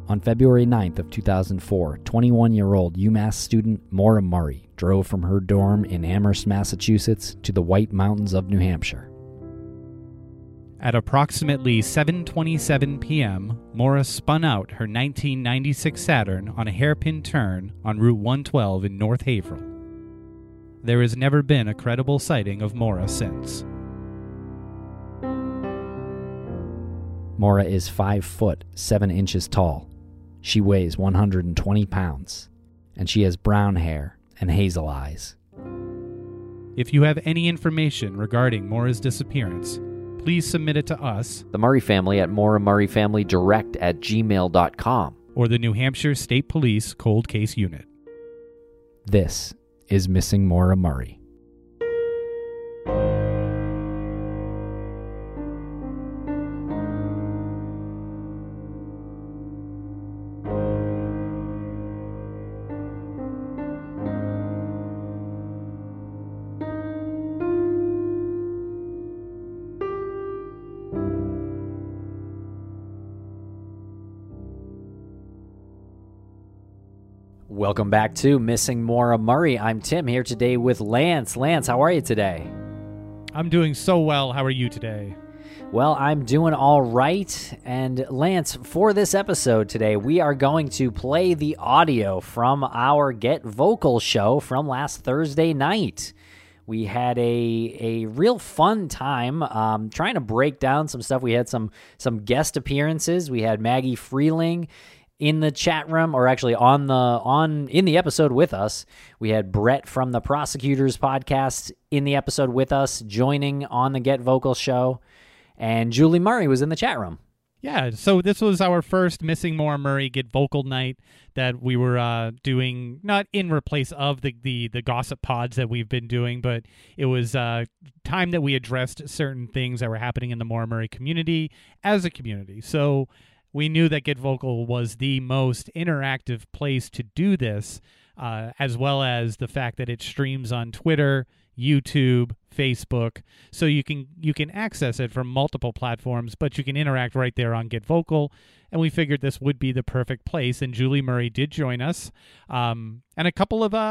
On February 9th of 2004, 21-year-old UMass student Maura Murray drove from her dorm in Amherst, Massachusetts to the White Mountains of New Hampshire. At approximately 7:27 p.m., Maura spun out her 1996 Saturn on a hairpin turn on Route 112 in North Haverhill. There has never been a credible sighting of Maura since. Maura is 5 foot 7 inches tall. She weighs 120 pounds, and she has brown hair and hazel eyes. If you have any information regarding Maura's disappearance, please submit it to us, The Murray family at MauraMurrayFamilyDirect@gmail.com. or the New Hampshire State Police Cold Case Unit. This is Missing Maura Murray. Welcome back to Missing Maura Murray. I'm Tim here today with Lance. Lance, how are you today? I'm doing so well. How are you today? Well, I'm doing all right. And Lance, for this episode today, we are going to play the audio from our Get Vocal show from last Thursday night. We had a real fun time trying to break down some stuff. We had some guest appearances. We had Maggie Freeling in the chat room, or actually in the episode with us. We had Brett from the Prosecutors podcast in the episode with us, joining on the Get Vocal show, and Julie Murray was in the chat room. Yeah, so this was our first Missing Maura Murray Get Vocal night that we were doing, not in replace of the gossip pods that we've been doing, but it was time that we addressed certain things that were happening in the Maura Murray community as a community. So we knew that Get Vocal was the most interactive place to do this, as well as the fact that it streams on Twitter, YouTube, Facebook, so you can access it from multiple platforms, but you can interact right there on Get Vocal. And we figured this would be the perfect place. And Julie Murray did join us, and a couple of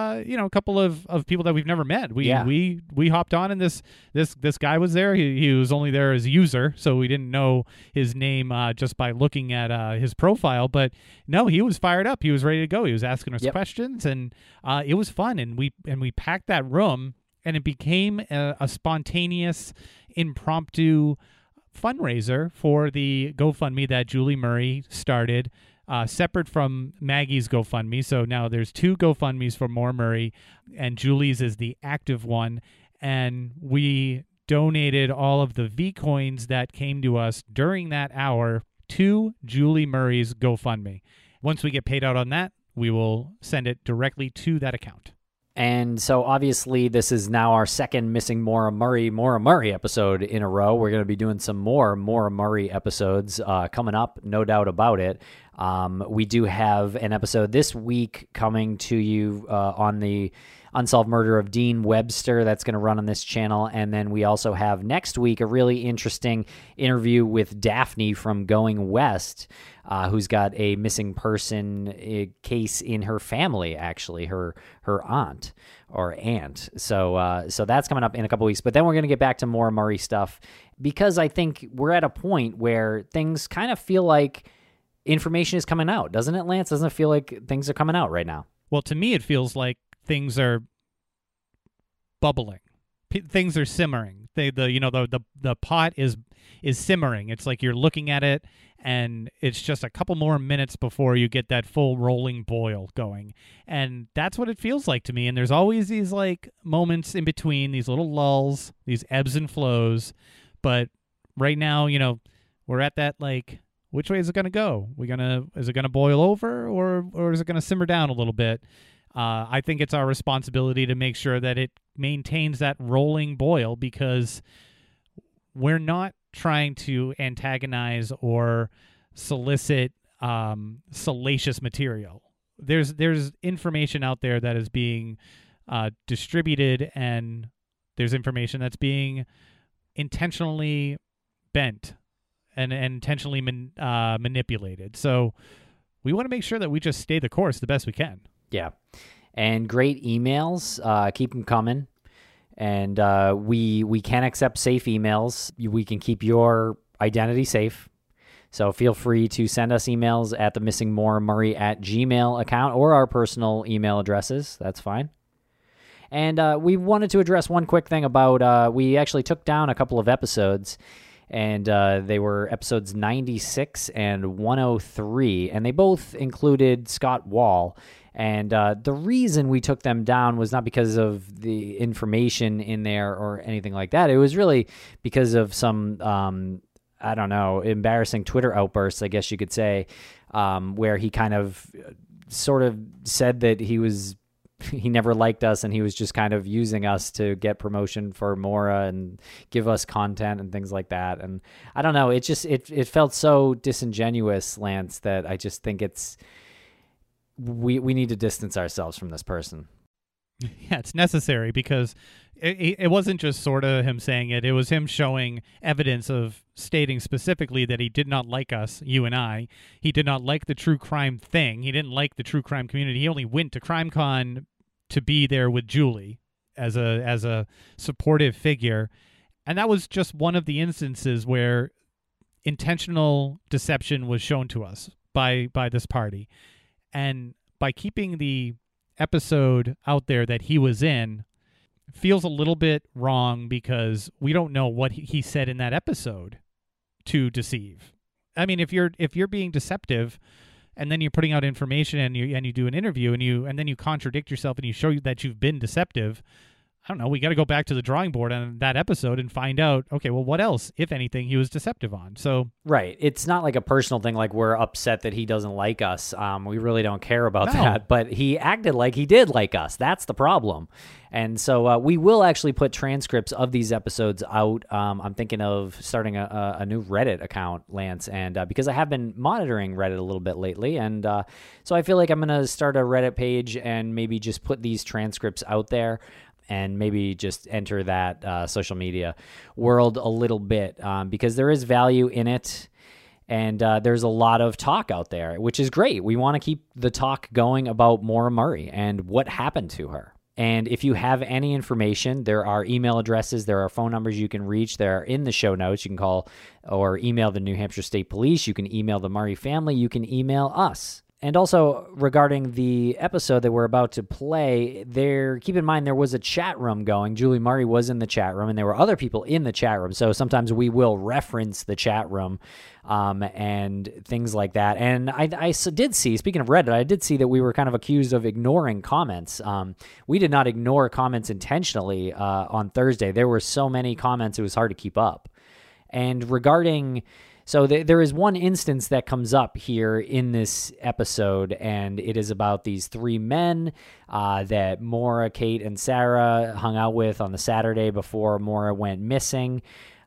people that we've never met. We hopped on, and this guy was there. He was only there as a user, so we didn't know his name just by looking at his profile. But no, he was fired up. He was ready to go. He was asking us questions, and it was fun. And we packed that room, and it became a spontaneous, impromptu fundraiser for the GoFundMe that Julie Murray started, separate from Maggie's GoFundMe. So now there's 2 GoFundMes for Maura Murray, and Julie's is the active one. And we donated all of the V-Coins that came to us during that hour to Julie Murray's GoFundMe. Once we get paid out on that, we will send it directly to that account. And so obviously this is now our second Missing Maura Murray episode in a row. We're going to be doing some more Maura Murray episodes coming up, no doubt about it. We do have an episode this week coming to you on the Unsolved Murder of Dean Webster that's going to run on this channel. And then we also have next week a really interesting interview with Daphne from Going West, who's got a missing person case in her family, actually, her aunt or aunt. So that's coming up in a couple weeks. But then we're going to get back to more Murray stuff, because I think we're at a point where things kind of feel like information is coming out, doesn't it, Lance? Doesn't it feel like things are coming out right now? Well, to me, it feels like things are bubbling. Things are simmering. The pot is simmering. It's like you're looking at it, and it's just a couple more minutes before you get that full rolling boil going. And that's what it feels like to me. And there's always these like moments in between, these little lulls, these ebbs and flows. But right now, we're at that, like, which way is it going to go? Is it going to boil over, or is it going to simmer down a little bit? I think it's our responsibility to make sure that it maintains that rolling boil, because we're not trying to antagonize or solicit salacious material. There's information out there that is being distributed, and there's information that's being intentionally bent and intentionally manipulated. So we want to make sure that we just stay the course the best we can. Yeah. And great emails. Keep them coming. And we can accept safe emails. We can keep your identity safe. So feel free to send us emails at the missingmauramurray@gmail account or our personal email addresses. That's fine. And we wanted to address one quick thing about, we actually took down a couple of episodes, and they were episodes 96 and 103, and they both included Scott Wall. And the reason we took them down was not because of the information in there or anything like that. It was really because of some, I don't know, embarrassing Twitter outbursts, I guess you could say, where he kind of sort of said that he never liked us and he was just kind of using us to get promotion for Maura and give us content and things like that. And I don't know, it felt so disingenuous, Lance, that I just think we need to distance ourselves from this person. Yeah, it's necessary because it wasn't just sort of him saying it. It was him showing evidence of stating specifically that he did not like us, you and I. He did not like the true crime thing. He didn't like the true crime community. He only went to CrimeCon to be there with Julie as a supportive figure. And that was just one of the instances where intentional deception was shown to us by this party. And by keeping the episode out there that he was in feels a little bit wrong because we don't know what he said in that episode to deceive. I mean, if you're being deceptive and then you're putting out information and you do an interview and then you contradict yourself and you show that you've been deceptive, I don't know, we got to go back to the drawing board on that episode and find out, okay, well, what else, if anything, he was deceptive on. So right. It's not like a personal thing, like we're upset that he doesn't like us. We really don't care about that. But he acted like he did like us. That's the problem. And so we will actually put transcripts of these episodes out. I'm thinking of starting a new Reddit account, Lance, and because I have been monitoring Reddit a little bit lately. And so I feel like I'm going to start a Reddit page and maybe just put these transcripts out there. And maybe just enter that social media world a little bit because there is value in it. And there's a lot of talk out there, which is great. We want to keep the talk going about Maura Murray and what happened to her. And if you have any information, there are email addresses, there are phone numbers you can reach. They're in the show notes. You can call or email the New Hampshire State Police. You can email the Murray family. You can email us. And also regarding the episode that we're about to play, keep in mind there was a chat room going. Julie Murray was in the chat room, and there were other people in the chat room. So sometimes we will reference the chat room and things like that. And I did see, speaking of Reddit, I did see that we were kind of accused of ignoring comments. We did not ignore comments intentionally on Thursday. There were so many comments, it was hard to keep up. And regarding... So there is one instance that comes up here in this episode, and it is about these three men that Maura, Kate, and Sarah hung out with on the Saturday before Maura went missing.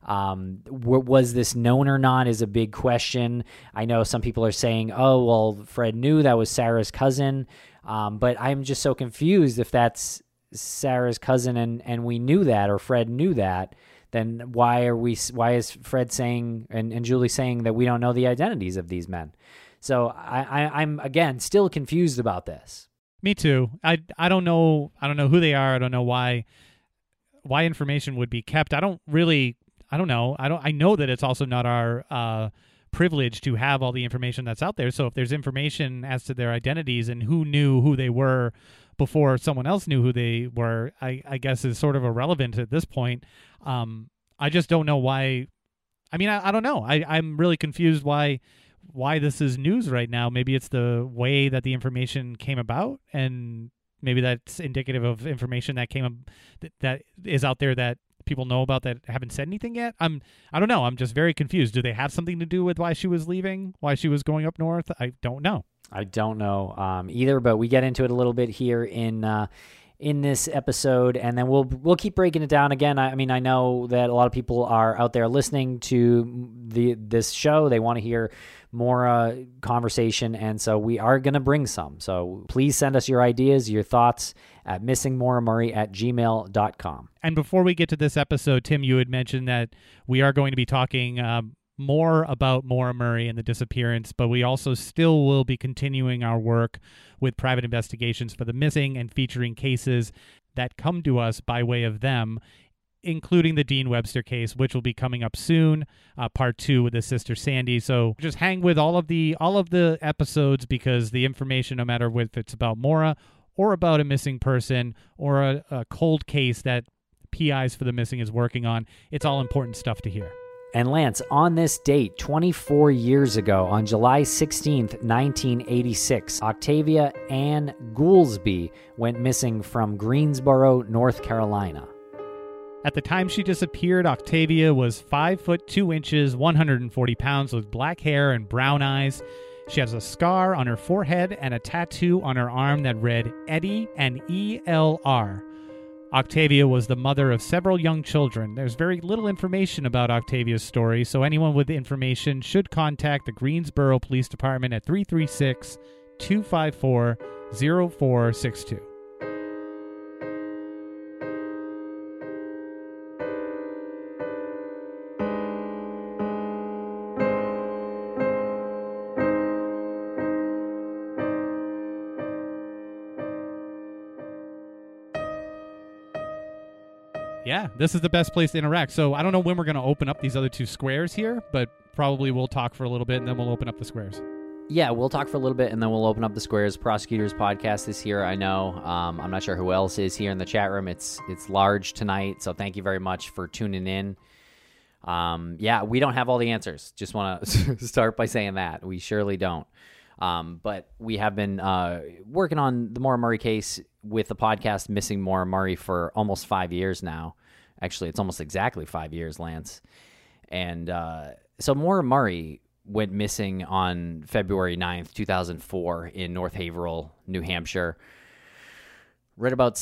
Was this known or not is a big question. I know some people are saying, oh, well, Fred knew that was Sarah's cousin, but I'm just so confused if that's Sarah's cousin and we knew that or Fred knew that. Then why is Fred saying and Julie saying that we don't know the identities of these men? So I'm again still confused about this. Me too. I don't know who they are. I don't know why information would be kept. I don't know. I know that it's also not our privilege to have all the information that's out there. So if there's information as to their identities and who knew who they were before someone else knew who they were, I guess is sort of irrelevant at this point. I just don't know why. I mean, I don't know. I'm really confused why this is news right now. Maybe it's the way that the information came about, and maybe that's indicative of information that that is out there that people know about that haven't said anything yet. I don't know. I'm just very confused. Do they have something to do with why she was leaving, why she was going up north? I don't know. I don't know either, but we get into it a little bit here in this episode, and then we'll keep breaking it down again. I mean, I know that a lot of people are out there listening to this show. They want to hear more conversation, and so we are going to bring some. So please send us your ideas, your thoughts at missingmauramurray@gmail.com. And before we get to this episode, Tim, you had mentioned that we are going to be talking more about Maura Murray and the disappearance, but we also still will be continuing our work with private investigations for the missing and featuring cases that come to us by way of them, including the Dean Webster case, which will be coming up soon, part 2 with his sister Sandy. So just hang with all of the episodes, because the information, no matter if it's about Maura or about a missing person or a cold case that PIs for the Missing is working on, it's all important stuff to hear. And Lance, on this date, 24 years ago, on July 16th, 1986, Octavia Ann Goolsby went missing from Greensboro, North Carolina. At the time she disappeared, Octavia was 5 foot 2 inches, 140 pounds, with black hair and brown eyes. She has a scar on her forehead and a tattoo on her arm that read Eddie and ELR. Octavia was the mother of several young children. There's very little information about Octavia's story, so anyone with information should contact the Greensboro Police Department at 336-254-0462. Yeah, this is the best place to interact. So I don't know when we're going to open up these other 2 squares here, but probably we'll talk for a little bit and then we'll open up the squares. Yeah, we'll talk for a little bit and then we'll open up the squares. Prosecutors Podcast is here, I know. I'm not sure who else is here in the chat room. It's large tonight, so thank you very much for tuning in. Yeah, we don't have all the answers. Just want to start by saying that. We surely don't. But we have been working on the Maura Murray case with the podcast Missing Maura Murray for almost 5 years now. Actually, it's almost exactly 5 years, Lance. And so Maura Murray went missing on February 9th, 2004 in North Haverhill, New Hampshire. Right about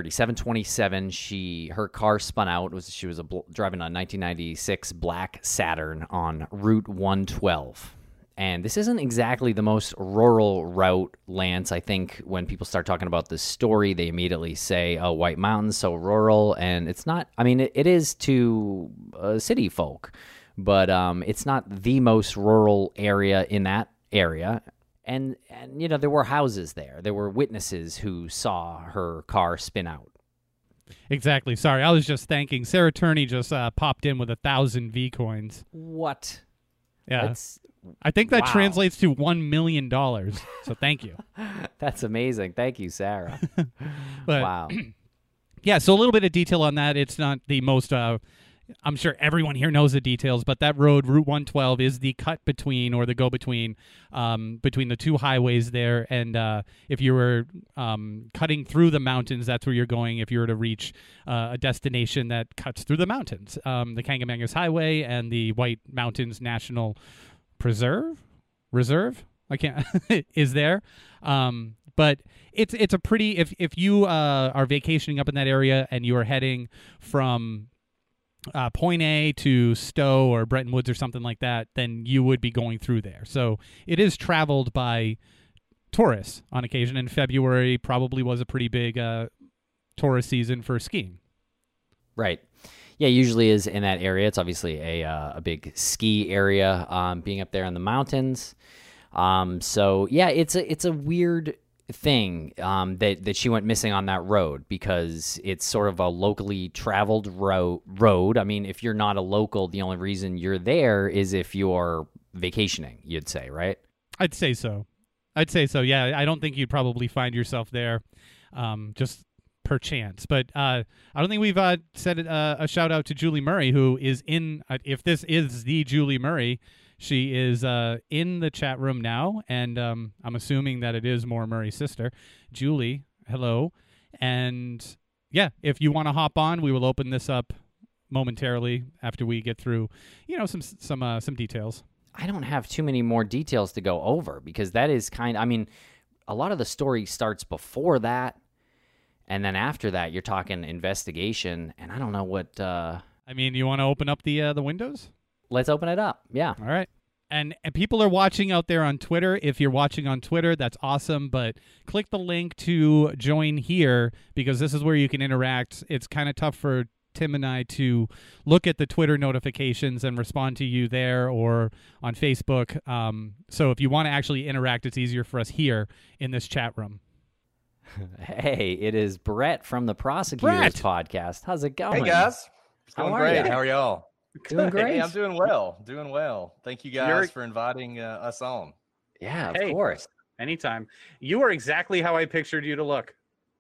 7:27, her car spun out. She was driving a 1996 black Saturn on Route 112. And this isn't exactly the most rural route, Lance. I think when people start talking about this story, they immediately say, oh, White Mountains, so rural. And it's not, I mean, it is to city folk, but it's not the most rural area in that area. And you know, there were houses there. There were witnesses who saw her car spin out. Exactly. Sorry, I was just thanking. Sarah Turney just popped in with 1,000 V coins. What? Yeah. I think that translates to $1 million. So thank you. That's amazing. Thank you, Sarah. But, wow. Yeah, so a little bit of detail on that. It's not the most, I'm sure everyone here knows the details, but that road, Route 112, is the cut between, or the go-between, between the 2 highways there. And if you were cutting through the mountains, that's where you're going if you were to reach a destination that cuts through the mountains. The Kangamangas Highway and the White Mountains National Reserve, I can't is there, but it's a pretty, if you are vacationing up in that area and you are heading from Point A to Stowe or Bretton Woods or something like that, then you would be going through there. So it is traveled by tourists on occasion, and February probably was a pretty big tourist season for skiing. Right. Yeah, usually is in that area. It's obviously a big ski area, being up there in the mountains. So yeah, it's a weird thing that she went missing on that road, because it's sort of a locally traveled road. I mean, if you're not a local, the only reason you're there is if you're vacationing, you'd say, right? I'd say so. Yeah, I don't think you'd probably find yourself there just per chance. But I don't think we've said a shout out to Julie Murray, who is in, if this is the Julie Murray, she is in the chat room now, and I'm assuming that it is Maura Murray's sister. Julie, hello. And yeah, if you want to hop on, we will open this up momentarily after we get through, some details. I don't have too many more details to go over, because that is a lot of the story starts before that. And then after that, you're talking investigation, and I don't know what... you want to open up the windows? Let's open it up, yeah. All right. And people are watching out there on Twitter. If you're watching on Twitter, that's awesome, but click the link to join here, because this is where you can interact. It's kind of tough for Tim and I to look at the Twitter notifications and respond to you there or on Facebook. So if you want to actually interact, it's easier for us here in this chat room. Hey, it is Brett from the Prosecutors Podcast. How's it going? Hey, guys. It's going great. You? How are y'all? Doing great. Hey, I'm doing well. Doing well. Thank you guys for inviting us on. Yeah, of course. Anytime. You are exactly how I pictured you to look.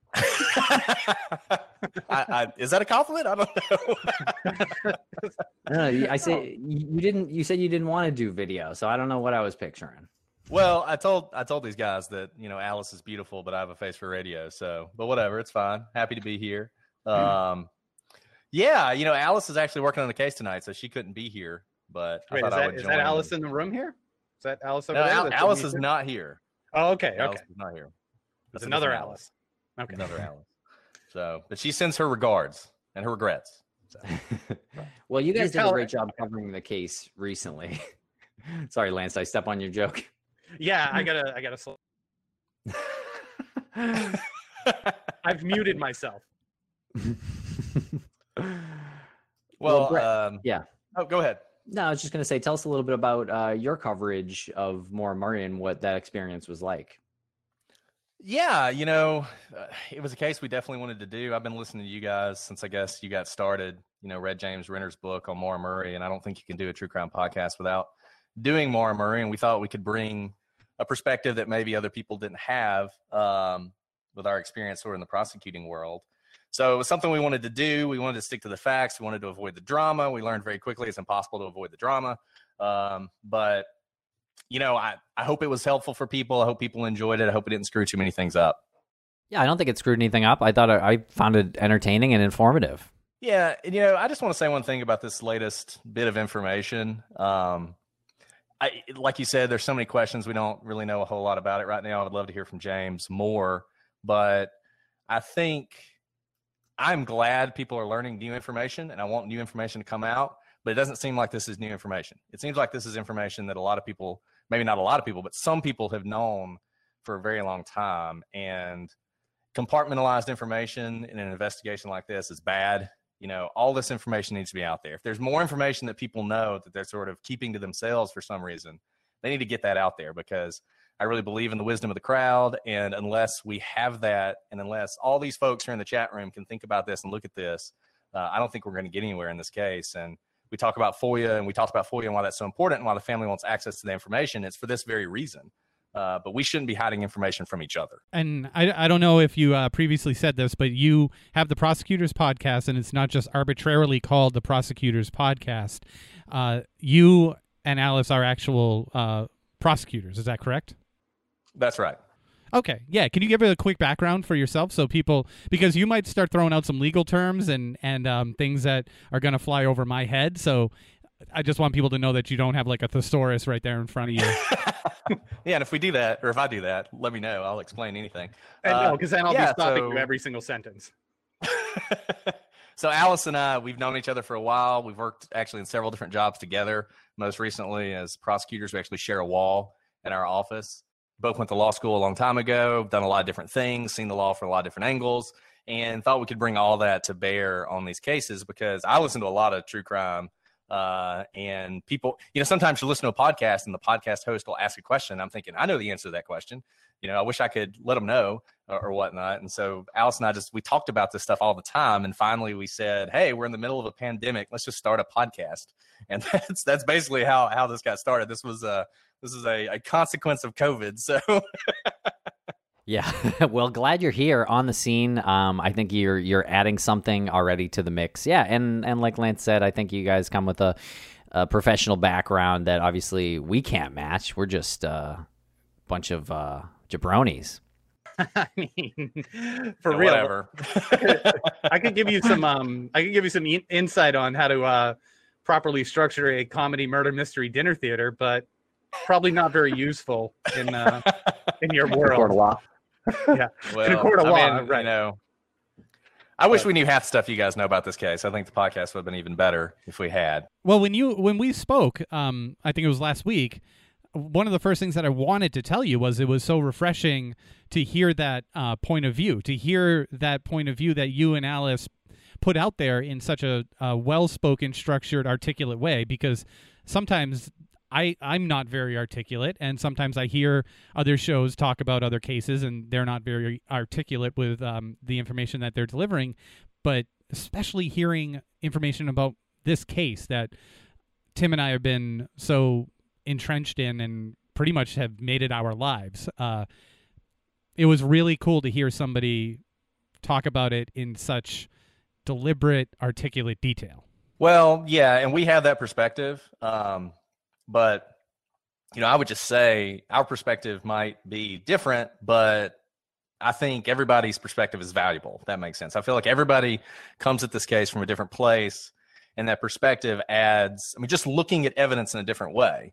Is that a compliment? I don't know. No, I say you didn't. You said you didn't want to do video, so I don't know what I was picturing. Well, I told these guys that Alice is beautiful, but I have a face for radio. So, but whatever, it's fine. Happy to be here. Yeah, Alice is actually working on a case tonight, so she couldn't be here. But wait, I would is join that Alice in the room here? Is that Alice over there? Alice is not here. Oh, okay. Alice is not here. It's another Alice. Okay. Another Alice. So, but she sends her regards and her regrets. So. Well, you guys did a great job covering the case recently. Sorry, Lance, I step on your joke. Yeah, I gotta slow. I've muted myself. Well, yeah. Oh, go ahead. No, I was just going to say, tell us a little bit about your coverage of Maura Murray and what that experience was like. Yeah, it was a case we definitely wanted to do. I've been listening to you guys since I guess you got started, read James Renner's book on Maura Murray, and I don't think you can do a true crime podcast without doing Maura Murray, and we thought we could bring a perspective that maybe other people didn't have with our experience sort of in the prosecuting world. So it was something we wanted to do. We wanted to stick to the facts. We wanted to avoid the drama. We learned very quickly it's impossible to avoid the drama. But, I hope it was helpful for people. I hope people enjoyed it. I hope it didn't screw too many things up. Yeah, I don't think it screwed anything up. I thought I found it entertaining and informative. Yeah, and, I just want to say one thing about this latest bit of information. Like you said, there's so many questions. We don't really know a whole lot about it right now. I would love to hear from James more. But I think I'm glad people are learning new information, and I want new information to come out. But it doesn't seem like this is new information. It seems like this is information that a lot of people, maybe not a lot of people, but some people have known for a very long time. And compartmentalized information in an investigation like this is bad. All this information needs to be out there. If there's more information that people know that they're sort of keeping to themselves for some reason, they need to get that out there, because I really believe in the wisdom of the crowd. And unless we have that, and unless all these folks here in the chat room can think about this and look at this, I don't think we're going to get anywhere in this case. And we talk about FOIA, and we talked about FOIA and why that's so important and why the family wants access to the information. It's for this very reason. But we shouldn't be hiding information from each other. And I don't know if you previously said this, but you have the Prosecutors Podcast, and it's not just arbitrarily called the Prosecutors Podcast. You and Alice are actual prosecutors. Is that correct? That's right. Okay. Yeah. Can you give a quick background for yourself so people, because you might start throwing out some legal terms and things that are going to fly over my head. So I just want people to know that you don't have like a thesaurus right there in front of you. Yeah, and if we do that, or if I do that, let me know. I'll explain anything. No, because then I'll be stopping you every single sentence. So Alice and I, we've known each other for a while. We've worked actually in several different jobs together. Most recently as prosecutors, we actually share a wall in our office. Both went to law school a long time ago, done a lot of different things, seen the law from a lot of different angles, and thought we could bring all that to bear on these cases, because I listen to a lot of true crime. And people, sometimes you listen to a podcast and the podcast host will ask a question. I'm thinking, I know the answer to that question. I wish I could let them know or whatnot. And so Alice and I we talked about this stuff all the time. And finally we said, hey, we're in the middle of a pandemic. Let's just start a podcast. And that's basically how this got started. This is a consequence of COVID. So yeah. Well, glad you're here on the scene. I think you're adding something already to the mix. Yeah, and like Lance said, I think you guys come with a professional background that obviously we can't match. We're just a bunch of jabronis. I mean, for real. Whatever. I could give you some insight on how to properly structure a comedy murder mystery dinner theater, but probably not very useful in your world. Court of law. Yeah, well, in a court of law, I mean, right? I wish we knew half the stuff you guys know about this case. I think the podcast would have been even better if we had. Well, when we spoke, I think it was last week, one of the first things that I wanted to tell you was it was so refreshing to hear that point of view, that you and Alice put out there in such a well-spoken, structured, articulate way, because sometimes I'm not very articulate, and sometimes I hear other shows talk about other cases, and they're not very articulate with the information that they're delivering. But especially hearing information about this case that Tim and I have been so entrenched in and pretty much have made it our lives, it was really cool to hear somebody talk about it in such deliberate, articulate detail. Well, yeah, and we have that perspective. But, I would just say our perspective might be different, but I think everybody's perspective is valuable, if that makes sense. I feel like everybody comes at this case from a different place, and that perspective adds, just looking at evidence in a different way.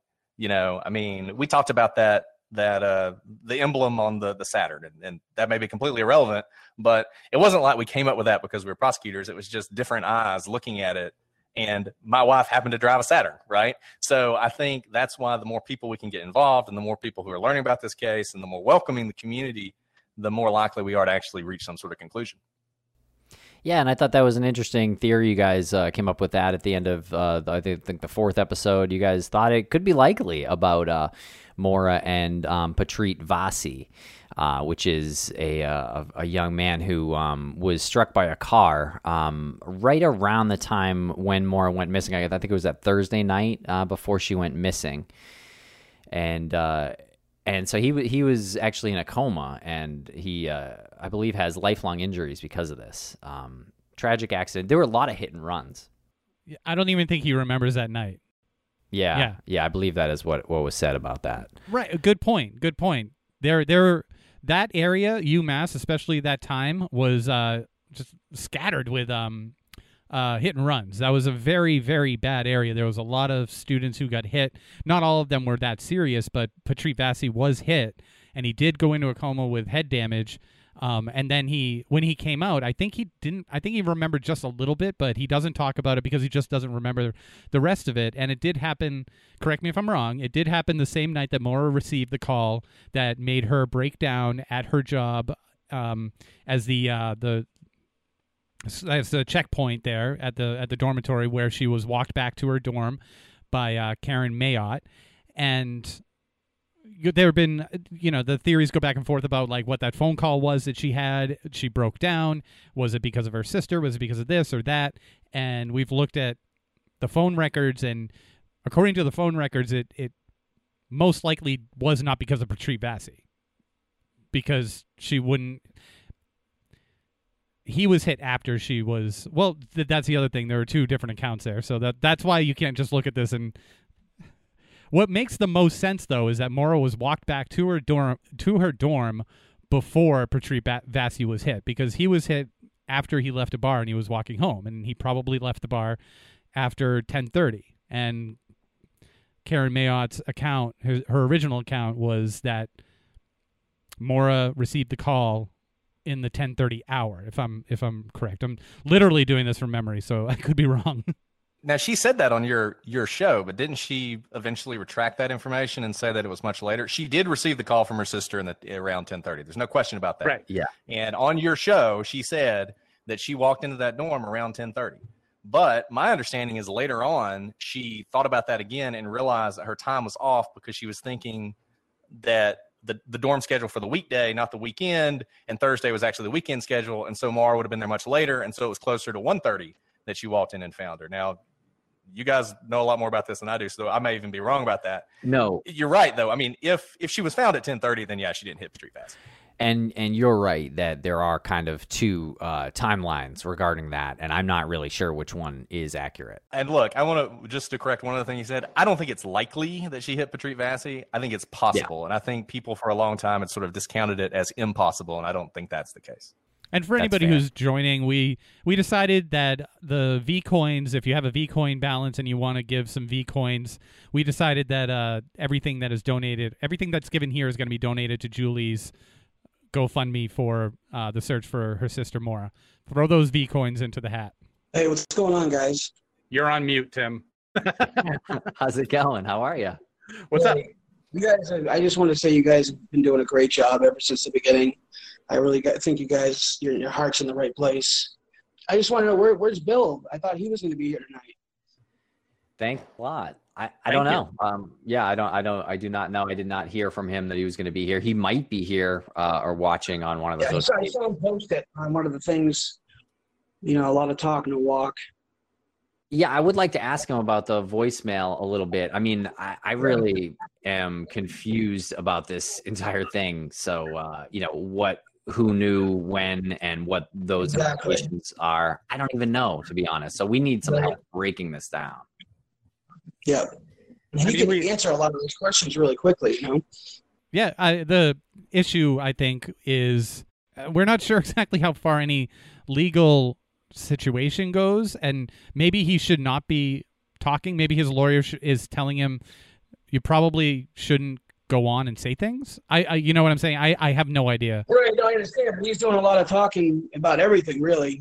We talked about that the emblem on the Saturn, and that may be completely irrelevant, but it wasn't like we came up with that because we were prosecutors. It was just different eyes looking at it. And my wife happened to drive a Saturn, right? So I think that's why the more people we can get involved and the more people who are learning about this case and the more welcoming the community, the more likely we are to actually reach some sort of conclusion. Yeah, and I thought that was an interesting theory. You guys came up with that at the end of, I think, the 4th episode. You guys thought it could be likely about Maura and Patrit Vasi, which is a young man who was struck by a car right around the time when Maura went missing. I think it was that Thursday night before she went missing, and so he was actually in a coma, and he I believe has lifelong injuries because of this tragic accident. There were a lot of hit and runs. I don't even think he remembers that night. Yeah, I believe that is what was said about that. Right. Good point. There. That area, UMass, especially that time, was just scattered with hit and runs. That was a very, very bad area. There was a lot of students who got hit. Not all of them were that serious, but Patrit Vasi was hit, and he did go into a coma with head damage. And then when he came out, I think he remembered just a little bit, but he doesn't talk about it because he just doesn't remember the rest of it. And it did happen, correct me if I'm wrong, it did happen the same night that Maura received the call that made her break down at her job as the checkpoint there at the dormitory where she was walked back to her dorm by Karen Mayotte. And there have been, the theories go back and forth about like what that phone call was that she had. She broke down. Was it because of her sister? Was it because of this or that? And we've looked at the phone records, and according to the phone records, it most likely was not because of Patrit Vasi, because she wouldn't. He was hit after she was. Well, that's the other thing. There are 2 different accounts there, so that's why you can't just look at this and. What makes the most sense, though, is that Maura was walked back to her dorm before Patrit Vasi was hit, because he was hit after he left a bar and he was walking home, and he probably left the bar after 10:30. And Karen Mayotte's account, her original account, was that Maura received the call in the 10:30 hour. If I'm correct, I'm literally doing this from memory, so I could be wrong. Now, she said that on your show, but didn't she eventually retract that information and say that it was much later? She did receive the call from her sister around 10:30. There's no question about that. Right. Yeah. And on your show, she said that she walked into that dorm around 10:30. But my understanding is later on, she thought about that again and realized that her time was off because she was thinking that the dorm schedule for the weekday, not the weekend, and Thursday was actually the weekend schedule. And so Maura would have been there much later. And so it was closer to 1:30 that she walked in and found her. Now, you guys know a lot more about this than I do, so I may even be wrong about that. No. You're right, though. If she was found at 10:30, then yeah, she didn't hit Patrit Vasi. And you're right that there are kind of 2 timelines regarding that, and I'm not really sure which one is accurate. And look, I want to just to correct one other thing you said. I don't think it's likely that she hit Patrit Vasi. I think it's possible, and I think people for a long time had sort of discounted it as impossible, and I don't think that's the case. And for anybody who's joining, we decided that the V coins, if you have a V coin balance and you want to give some V coins, we decided that everything that is donated, everything that's given here is going to be donated to Julie's GoFundMe for the search for her sister Maura. Throw those V coins into the hat. Hey, what's going on, guys? You're on mute, Tim. How's it going? How are you? What's up? You guys, I just want to say you guys have been doing a great job ever since the beginning. I really think you guys, your heart's in the right place. I just want to know where's Bill? I thought he was going to be here tonight. Thanks a lot. I don't know. I do not know. I did not hear from him that he was going to be here. He might be here or watching on one of the social I saw him post it on one of the things. A lot of talk, no walk. Yeah, I would like to ask him about the voicemail a little bit. I mean, I really am confused about this entire thing. So, who knew when and what those implications are, I don't even know, to be honest. So we need some help breaking this down. Yeah. And he can answer a lot of those questions really quickly, Yeah, the issue, I think, is we're not sure exactly how far any legal situation goes, and maybe he should not be talking. Maybe his lawyer is telling him, you probably shouldn't go on and say things. You know what I'm saying? I have no idea. Right, I understand. He's doing a lot of talking about everything, really,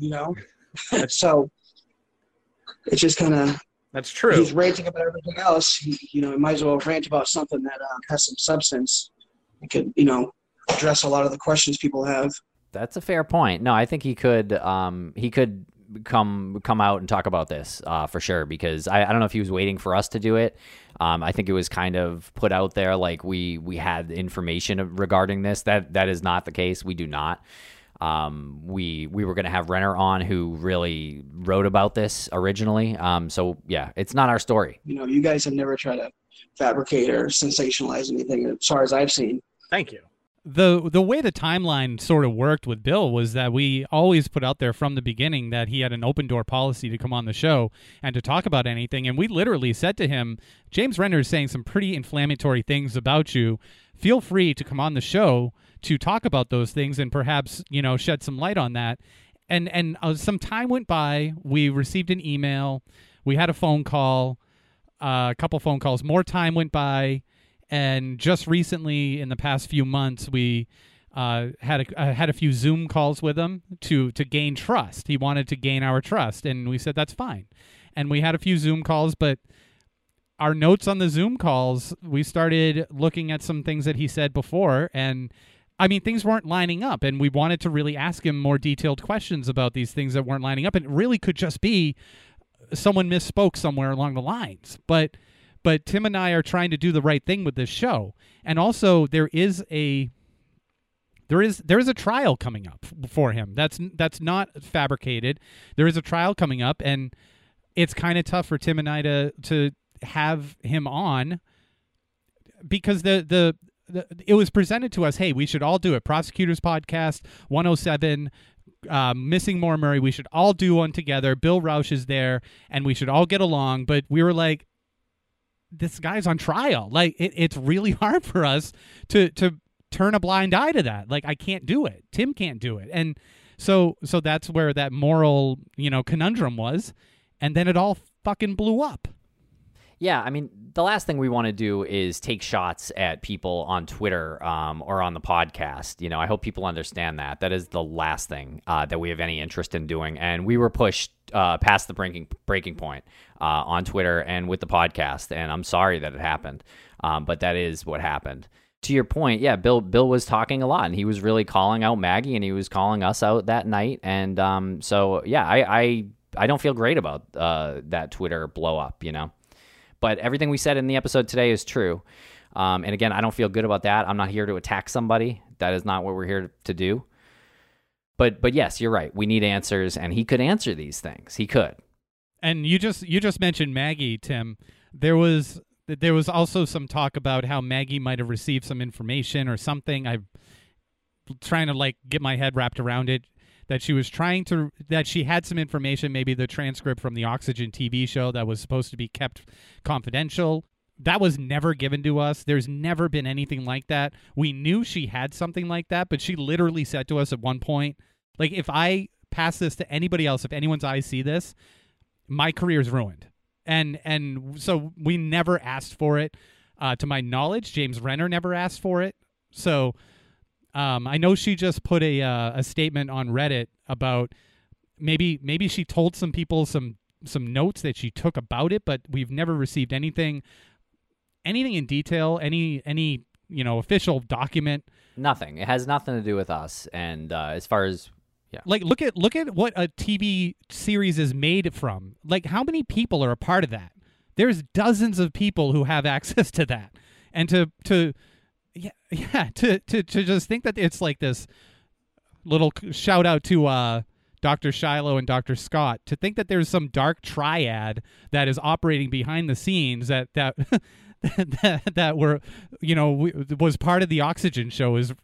So it's just kind of... That's true. He's ranting about everything else. He might as well rant about something that has some substance. It could, address a lot of the questions people have. That's a fair point. No, I think he could come out and talk about this for sure, because I don't know if he was waiting for us to do it. I think it was kind of put out there like we had information regarding this. That is not the case. We do not. We were going to have Renner on, who really wrote about this originally. So yeah, it's not our story. You guys have never tried to fabricate or sensationalize anything as far as I've seen. Thank you. The way the timeline sort of worked with Bill was that we always put out there from the beginning that he had an open door policy to come on the show and to talk about anything. And we literally said to him, James Renner is saying some pretty inflammatory things about you. Feel free to come on the show to talk about those things and perhaps, shed some light on that. And some time went by. We received an email. We had a phone call, a couple phone calls. More time went by. And just recently, in the past few months, we had a few Zoom calls with him to gain trust. He wanted to gain our trust, and we said that's fine. And we had a few Zoom calls, but our notes on the Zoom calls, we started looking at some things that he said before, and I mean, things weren't lining up, and we wanted to really ask him more detailed questions about these things that weren't lining up, and it really could just be someone misspoke somewhere along the lines. But Tim and I are trying to do the right thing with this show. And also there is a trial coming up for him. That's not fabricated. There is a trial coming up, and it's kind of tough for Tim and I to have him on, because it was presented to us, hey, we should all do it. Prosecutors Podcast 107, Missing Maura Murray, we should all do one together. Bill Rausch is there, and we should all get along. But we were like, this guy's on trial. Like, it's really hard for us to turn a blind eye to that. Like, I can't do it. Tim can't do it. And so that's where that moral, conundrum was. And then it all fucking blew up. Yeah, I mean, the last thing we want to do is take shots at people on Twitter or on the podcast. I hope people understand that. That is the last thing that we have any interest in doing. And we were pushed past the breaking point on Twitter and with the podcast. And I'm sorry that it happened, but that is what happened. To your point, yeah, Bill was talking a lot, and he was really calling out Maggie, and he was calling us out that night. And so, yeah, I don't feel great about that Twitter blow up, But everything we said in the episode today is true. And again, I don't feel good about that. I'm not here to attack somebody. That is not what we're here to do. But yes, you're right. We need answers, and he could answer these things. He could. And you just mentioned Maggie, Tim. There was also some talk about how Maggie might have received some information or something. I'm trying to get my head wrapped around it. That she had some information, maybe the transcript from the Oxygen TV show that was supposed to be kept confidential. That was never given to us. There's never been anything like that. We knew she had something like that, but she literally said to us at one point, like, if I pass this to anybody else, if anyone's eyes see this, my career's ruined. And so we never asked for it. To my knowledge, James Renner never asked for it. So I know she just put a statement on Reddit about maybe she told some people some notes that she took about it, but we've never received anything in detail, any official document. Nothing. It has nothing to do with us. And as far as Like, look at what a TV series is made from. Like, how many people are a part of that? There's dozens of people who have access to that, and to just think that it's like this little shout out to Dr. Shiloh and Dr. Scott, to think that there's some dark triad that is operating behind the scenes that that were, was part of the Oxygen show is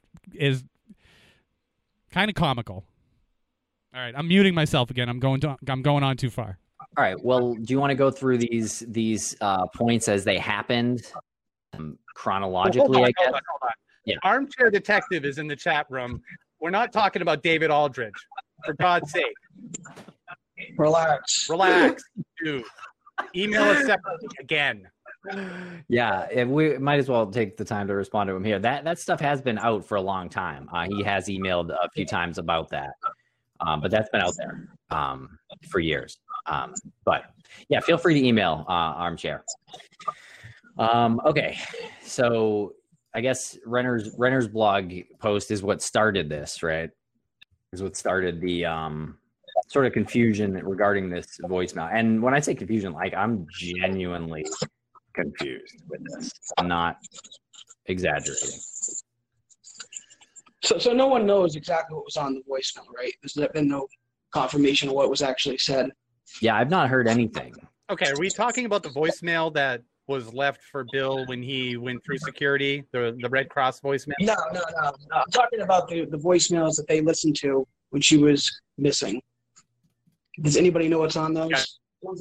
kind of comical. All right, I'm muting myself again. I'm going on too far. All right. Well, do you want to go through these points as they happened chronologically? Hold on. Yeah. Armchair Detective is in the chat room. We're not talking about David Aldridge, for God's sake. Relax, dude. Email us separately again. Yeah, we might as well take the time to respond to him here. That stuff has been out for a long time. He has emailed a few times about that. But that's been out there for years. But yeah, feel free to email Armchair. Okay, so I guess Renner's blog post is what started this, right? Is what started the sort of confusion regarding this voicemail. And when I say confusion, like, I'm genuinely confused with this. I'm not exaggerating. So no one knows exactly what was on the voicemail, right? There's been no confirmation of what was actually said. Yeah, I've not heard anything. Okay, are we talking about the voicemail that was left for Bill when he went through security, the Red Cross voicemail? No. I'm talking about the voicemails that they listened to when she was missing. Does anybody know what's on those? Yeah.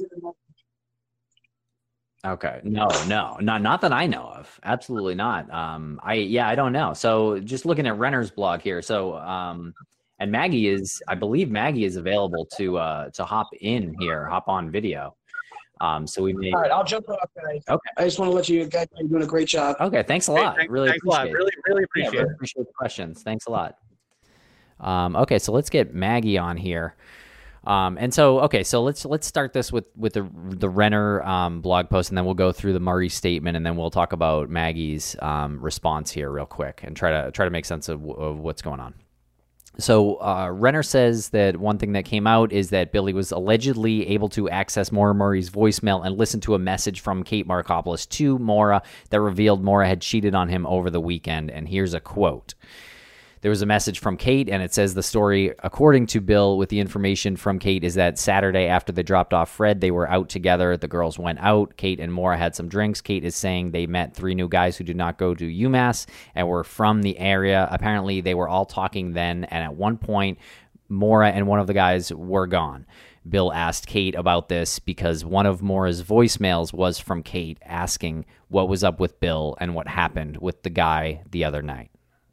Okay. No, not that I know of. Absolutely not. I don't know. So just looking at Renner's blog here. So, and Maggie I believe Maggie is available to hop on video. So we may. All right, I'll jump off, guys. Okay. I just want to let you guys know you're doing a great job. Okay. Thanks a lot. Thanks a lot. Appreciate it. Really appreciate it. Appreciate the questions. Thanks a lot. Okay. So let's get Maggie on here. So let's start this with the Renner blog post, and then we'll go through the Murray statement, and then we'll talk about Maggie's response here real quick and try to make sense of what's going on. So Renner says that one thing that came out is that Billy was allegedly able to access Maura Murray's voicemail and listen to a message from Kate Markopoulos to Maura that revealed Maura had cheated on him over the weekend. And here's a quote. There was a message from Kate, and it says the story, according to Bill, with the information from Kate, is that Saturday after they dropped off Fred, they were out together. The girls went out. Kate and Maura had some drinks. Kate is saying they met 3 new guys who did not go to UMass and were from the area. Apparently, they were all talking then, and at one point, Maura and one of the guys were gone. Bill asked Kate about this because one of Maura's voicemails was from Kate asking what was up with Bill and what happened with the guy the other night.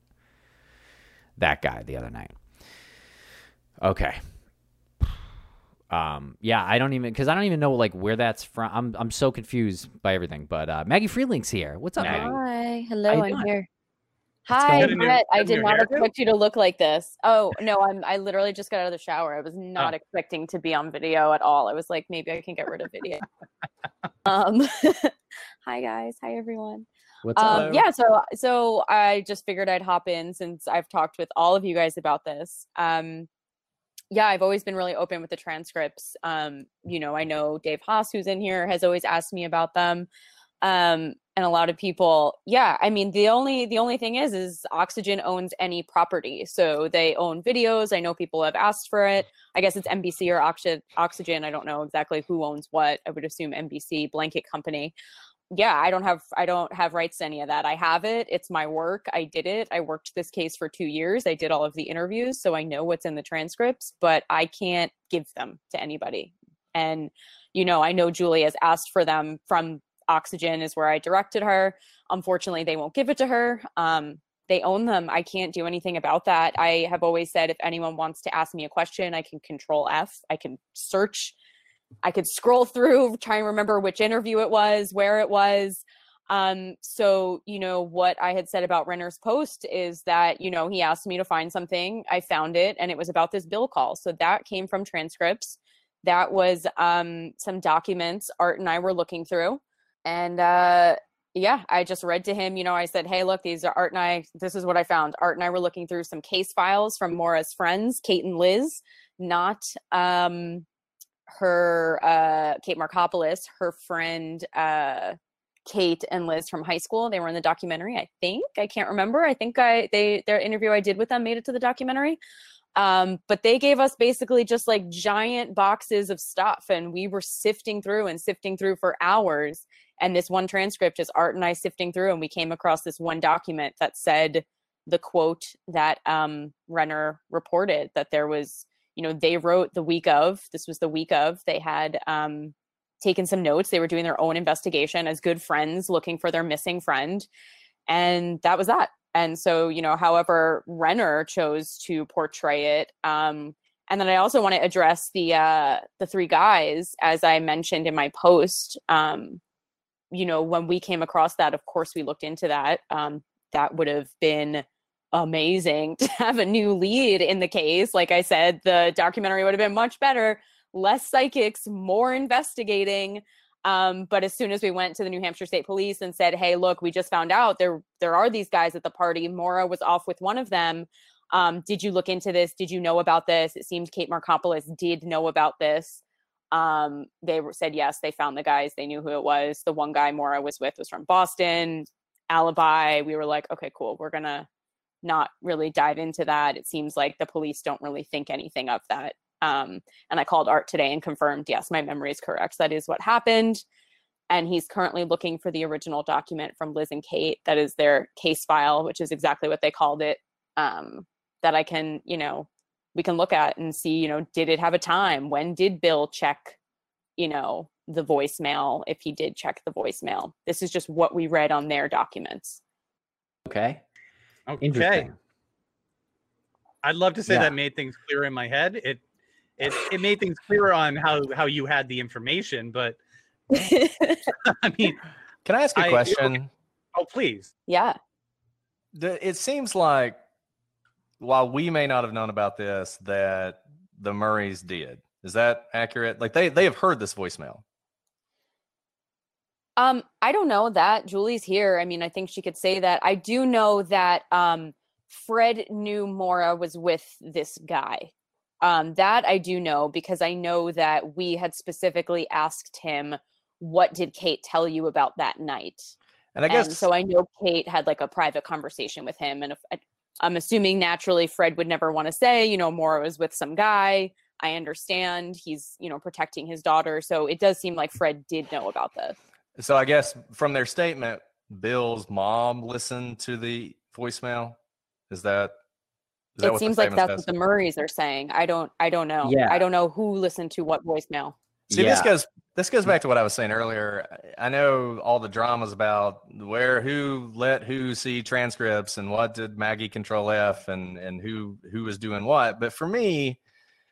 That guy the other night. Okay. Yeah, I don't even know like where that's from. I'm so confused by everything. But Maggie Freelink's here. What's up, Maggie? Hi. Hello, I'm here. What's Hi, going on? Brett. I did Your not hair? expect you to look like this. Oh, no, I literally just got out of the shower. I was not expecting to be on video at all. I was like, maybe I can get rid of video. Hi guys. Hi everyone. What's up? Yeah, so I just figured I'd hop in since I've talked with all of you guys about this. Yeah, I've always been really open with the transcripts. I know Dave Haas, who's in here, has always asked me about them. And a lot of people, yeah, I mean, the only thing is Oxygen owns any property. So they own videos. I know people have asked for it. I guess it's NBC or Oxygen. I don't know exactly who owns what. I would assume NBC, blanket company. Yeah, I don't have rights to any of that. I have it. It's my work. I did it. I worked this case for 2 years. I did all of the interviews, so I know what's in the transcripts, but I can't give them to anybody. And, I know Julie has asked for them from Oxygen is where I directed her. Unfortunately, they won't give it to her. They own them. I can't do anything about that. I have always said if anyone wants to ask me a question, I can Control F. I can search. I could scroll through, try and remember which interview it was, where it was. So, what I had said about Renner's post is that, he asked me to find something. I found it, and it was about this Bill call. So that came from transcripts. That was some documents Art and I were looking through. And yeah, I just read to him, I said, hey, look, this is what I found. Art and I were looking through some case files from Maura's friends, Kate and Liz, not Kate Markopoulos, her friend, Kate and Liz from high school. They were in the documentary, I think. I can't remember. I think their interview I did with them made it to the documentary. But they gave us basically just like giant boxes of stuff, and we were sifting through for hours. And this one transcript is Art and I sifting through, and we came across this one document that said the quote that Renner reported, that there was, they wrote the week of they had taken some notes. They were doing their own investigation as good friends looking for their missing friend. And that was that. And so, however Renner chose to portray it. And then I also want to address the three guys, as I mentioned in my post. When we came across that, of course, we looked into that. That would have been amazing to have a new lead in the case. Like I said, the documentary would have been much better, less psychics, more investigating. But as soon as we went to the New Hampshire State Police and said, hey, look, we just found out there are these guys at the party. Maura was off with one of them. Did you look into this? Did you know about this? It seems Kate Markopoulos did know about this. They said, yes, they found the guys. They knew who it was. The one guy Maura was with was from Boston. Alibi. We were like, okay, cool. We're going to not really dive into that. It seems like the police don't really think anything of that. And I called Art today and confirmed, yes, my memory is correct. That is what happened. And he's currently looking for the original document from Liz and Kate. That is their case file, which is exactly what they called it. That I can, we can look at and see, did it have a time? When did Bill check, the voicemail? If he did check the voicemail. This is just what we read on their documents. Okay. Okay. I'd love to say that made things clear in my head. It made things clearer on how you had the information, but I mean, can I ask a question? Oh, please. Yeah. It seems like, while we may not have known about this, that the Murrays did. Is that accurate? Like they have heard this voicemail. I don't know that. Julie's here. I mean, I think she could say that. I do know that Fred knew Maura was with this guy. That I do know, because I know that we had specifically asked him, what did Kate tell you about that night? And so I know Kate had like a private conversation with him. And I'm assuming naturally Fred would never want to say, Maura was with some guy. I understand he's, protecting his daughter. So it does seem like Fred did know about this. So I guess from their statement, Bill's mom listened to the voicemail. Is that it seems like that's what the Murrays are saying. I don't know. Yeah. I don't know who listened to what voicemail. See, this goes back to what I was saying earlier. I know all the dramas about who let who see transcripts and what did Maggie Control F and who was doing what. But for me,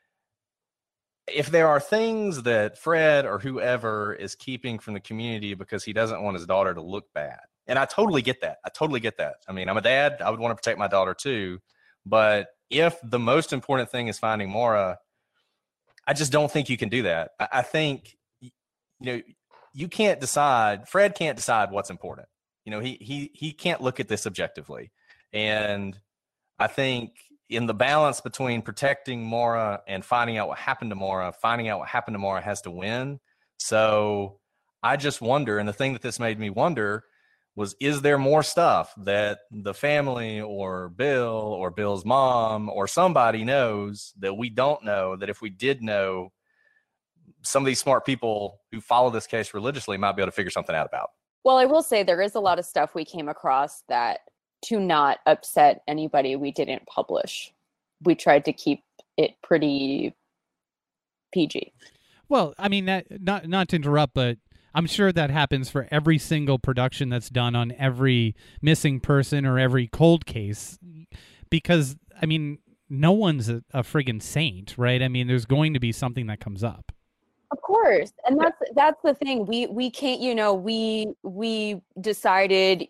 if there are things that Fred or whoever is keeping from the community because he doesn't want his daughter to look bad, and I totally get that. I mean, I'm a dad. I would want to protect my daughter too. But if the most important thing is finding Maura, I just don't think you can do that. I think, you can't decide. Fred can't decide what's important. He can't look at this objectively. And I think in the balance between protecting Maura and finding out what happened to Maura, has to win. So I just wonder, and the thing that this made me wonder was, is there more stuff that the family or Bill or Bill's mom or somebody knows that we don't know, that if we did know, some of these smart people who follow this case religiously might be able to figure something out about? Well, I will say there is a lot of stuff we came across that, to not upset anybody, we didn't publish. We tried to keep it pretty PG. Well, I mean, that not to interrupt, but I'm sure that happens for every single production that's done on every missing person or every cold case, because, I mean, no one's a friggin' saint, right? I mean, there's going to be something that comes up. Of course. And that's the thing. We can't, we decided,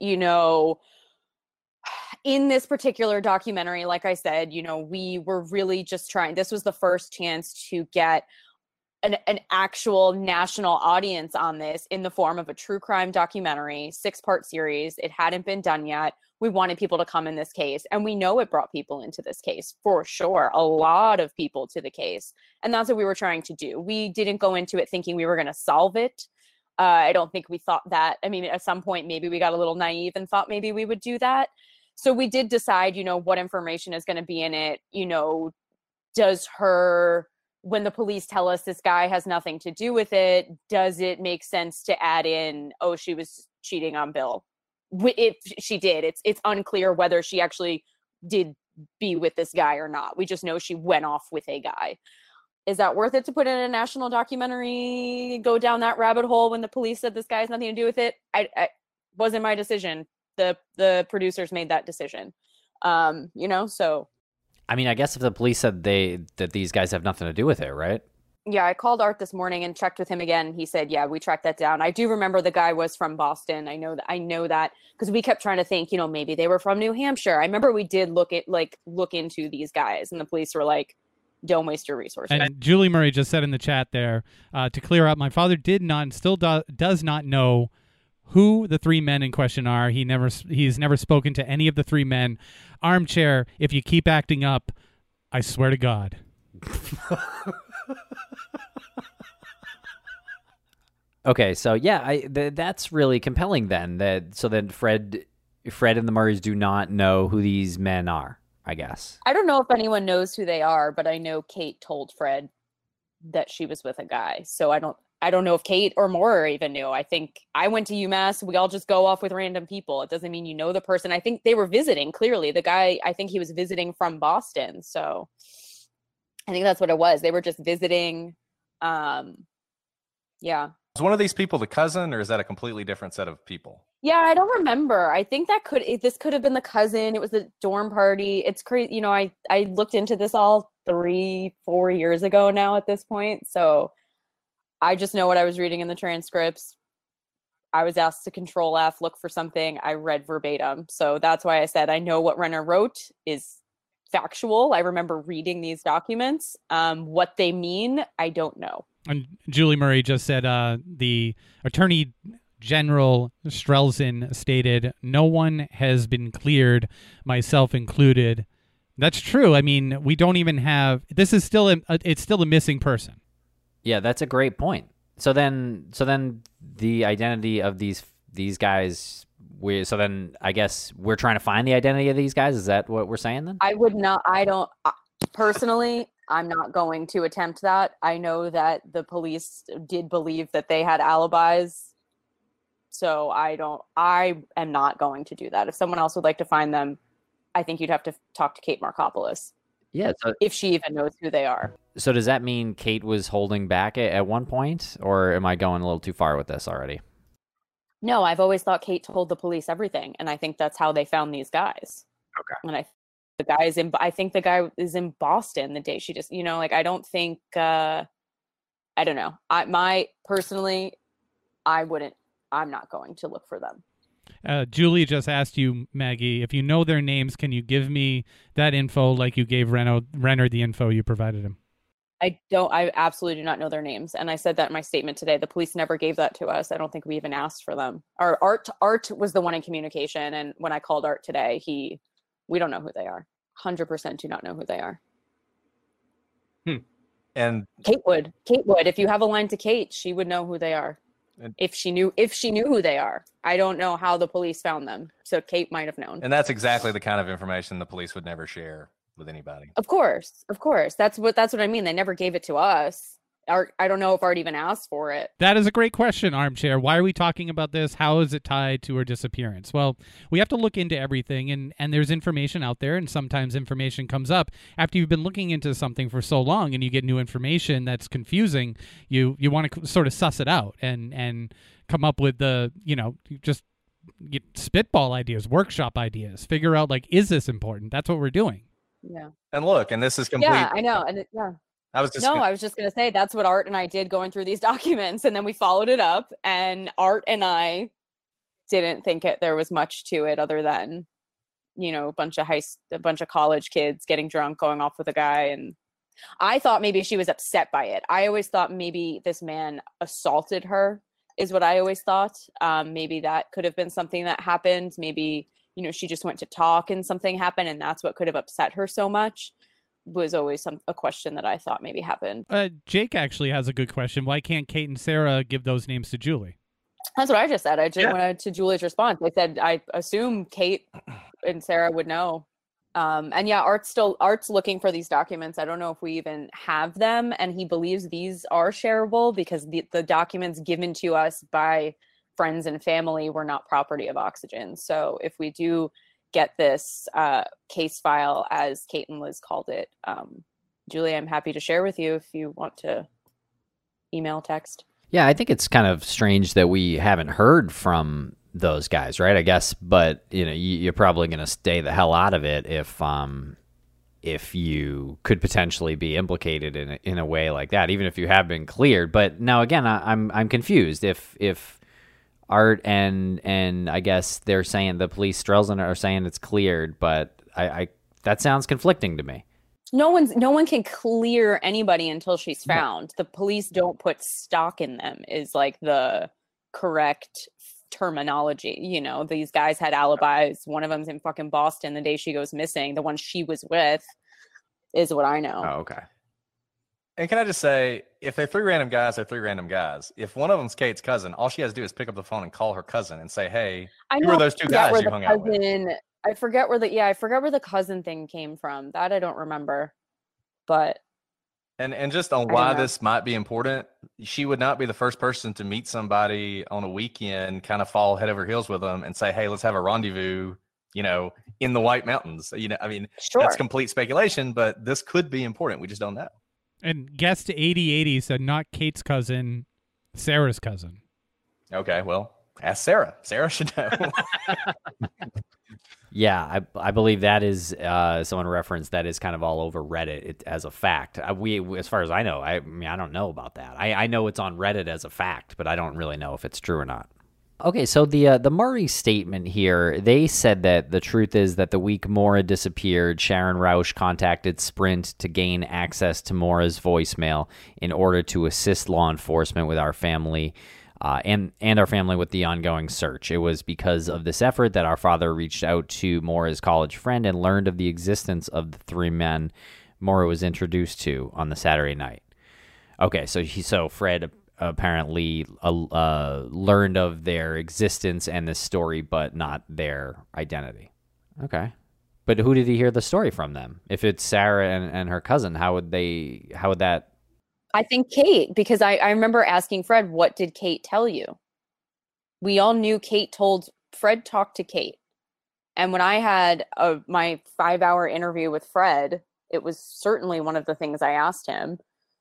in this particular documentary, like I said, we were really just trying. This was the first chance to get an actual national audience on this in the form of a true crime documentary, 6-part series. It hadn't been done yet. We wanted people to come in this case, and we know it brought people into this case for sure. A lot of people to the case, and that's what we were trying to do. We didn't go into it thinking we were going to solve it. I don't think we thought that. I mean, at some point, maybe we got a little naive and thought maybe we would do that. So we did decide, what information is going to be in it. When the police tell us this guy has nothing to do with it, does it make sense to add in, oh, she was cheating on Bill? If she did, it's unclear whether she actually did be with this guy or not. We just know she went off with a guy. Is that worth it to put in a national documentary, go down that rabbit hole when the police said this guy has nothing to do with it? I wasn't my decision. The producers made that decision. So. I mean, I guess if the police said that these guys have nothing to do with it, right? Yeah, I called Art this morning and checked with him again. He said, yeah, we tracked that down. I do remember the guy was from Boston. I know that because we kept trying to think, maybe they were from New Hampshire. I remember we did look into these guys, and the police were like, don't waste your resources. And Julie Murray just said in the chat there, to clear up, my father did not and still does not know who the 3 men in question are. He's never spoken to any of the 3 men. Armchair, if you keep acting up, I swear to God. Okay, so yeah, that's really compelling then. Then Fred and the Murrays do not know who these men are, I guess. I don't know if anyone knows who they are, but I know Kate told Fred that she was with a guy. So I don't know if Kate or Maura even knew. I think I went to UMass. We all just go off with random people. It doesn't mean you know the person. I think they were visiting, clearly. The guy, I think he was visiting from Boston. So I think that's what it was. They were just visiting. Yeah. Is one of these people the cousin, or is that a completely different set of people? Yeah, I don't remember. I think this could have been the cousin. It was the dorm party. It's crazy. I looked into this all 3-4 years ago now at this point. So I just know what I was reading in the transcripts. I was asked to Control F, look for something. I read verbatim. So that's why I said I know what Renner wrote is factual. I remember reading these documents. What they mean, I don't know. And Julie Murray just said the Attorney General Strelzin stated, no one has been cleared, myself included. That's true. I mean, we don't even have, this is still, it's still a missing person. Yeah, that's a great point. So then the identity of these guys, so then I guess we're trying to find the identity of these guys. Is that what we're saying then? Personally, I'm not going to attempt that. I know that the police did believe that they had alibis. So I am not going to do that. If someone else would like to find them, I think you'd have to talk to Kate Markopoulos. Yeah. So, if she even knows who they are. So does that mean Kate was holding back at one point, or am I going a little too far with this already? No, I've always thought Kate told the police everything. And I think that's how they found these guys. Okay. And I think the guy is in Boston the day she just, I don't think, I don't know. I'm not going to look for them. Julie just asked you, Maggie, if you know their names, can you give me that info like you gave Renner the info you provided him? I absolutely do not know their names. And I said that in my statement today. The police never gave that to us. I don't think we even asked for them. Our Art was the one in communication. And when I called Art today, we don't know who they are. 100% do not know who they are. And Kate would. If you have a line to Kate, she would know who they are. If she knew who they are. I don't know how the police found them. So Kate might have known. And that's exactly the kind of information the police would never share with anybody. Of course. That's what I mean. They never gave it to us. Art, I don't know if Art even asked for it. That is a great question, Armchair. Why are we talking about this? How is it tied to her disappearance? Well, we have to look into everything, and there's information out there, and sometimes information comes up after you've been looking into something for so long, and you get new information that's confusing. You want to sort of suss it out and come up with just spitball ideas, workshop ideas, figure out, is this important? That's what we're doing. Yeah. And look, and this is complete. Yeah, I know. And I was just going to say that's what Art and I did going through these documents, and then we followed it up, and Art and I didn't think there was much to it other than, a bunch of college kids getting drunk, going off with a guy, and I thought maybe she was upset by it. I always thought maybe this man assaulted her, is what I always thought. Maybe that could have been something that happened. Maybe, she just went to talk and something happened, and that's what could have upset her so much. Was always a question that I thought maybe happened. Jake actually has a good question. Why can't Kate and Sarah give those names to Julie? That's what I just said. I just wanted to Julie's response. I said, I assume Kate and Sarah would know. And yeah, Art's looking for these documents. I don't know if we even have them, and he believes these are shareable because the documents given to us by friends and family were not property of Oxygen. So if we do get this case file, as Kate and Liz called it, Julie, I'm happy to share with you if you want to email, text. Yeah, I think it's kind of strange that we haven't heard from those guys, right? I guess, but you're probably going to stay the hell out of it if you could potentially be implicated in a way like that, even if you have been cleared. But now again, I'm confused. If Art and I guess they're saying the police, Strelzin, are saying it's cleared, but I that sounds conflicting to me. No one can clear anybody until she's found. The police don't put stock in them is like the correct terminology. These guys had alibis. One of them's in fucking Boston the day she goes missing. The one she was with is what I know. Oh, okay. And can I just say, if they're three random guys, they're three random guys. If one of them's Kate's cousin, all she has to do is pick up the phone and call her cousin and say, "Hey, who are those two guys you hung out with?" I forget where the cousin thing came from. That I don't remember. But and just on why this might be important, she would not be the first person to meet somebody on a weekend, kind of fall head over heels with them and say, "Hey, let's have a rendezvous," in the White Mountains. Sure. That's complete speculation, but this could be important. We just don't know. And guest 8080 said not Kate's cousin, Sarah's cousin. Okay, well, ask Sarah. Sarah should know. Yeah, I believe that is someone referenced that is kind of all over Reddit as a fact. We, as far as I know, I don't know about that. I know it's on Reddit as a fact, but I don't really know if it's true or not. Okay, so the Murray statement here, they said that the truth is that the week Maura disappeared, Sharon Rausch contacted Sprint to gain access to Maura's voicemail in order to assist law enforcement with our family. And our family with the ongoing search. It was because of this effort that our father reached out to Maura's college friend and learned of the existence of the three men Maura was introduced to on the Saturday night. Okay, so Fred apparently learned of their existence and this story, but not their identity. Okay, but who did he hear the story from then? If it's Sarah and her cousin, how would that? I think Kate, because I remember asking Fred, what did Kate tell you? We all knew Kate told Fred talked to Kate. And when I had my 5-hour interview with Fred, it was certainly one of the things I asked him,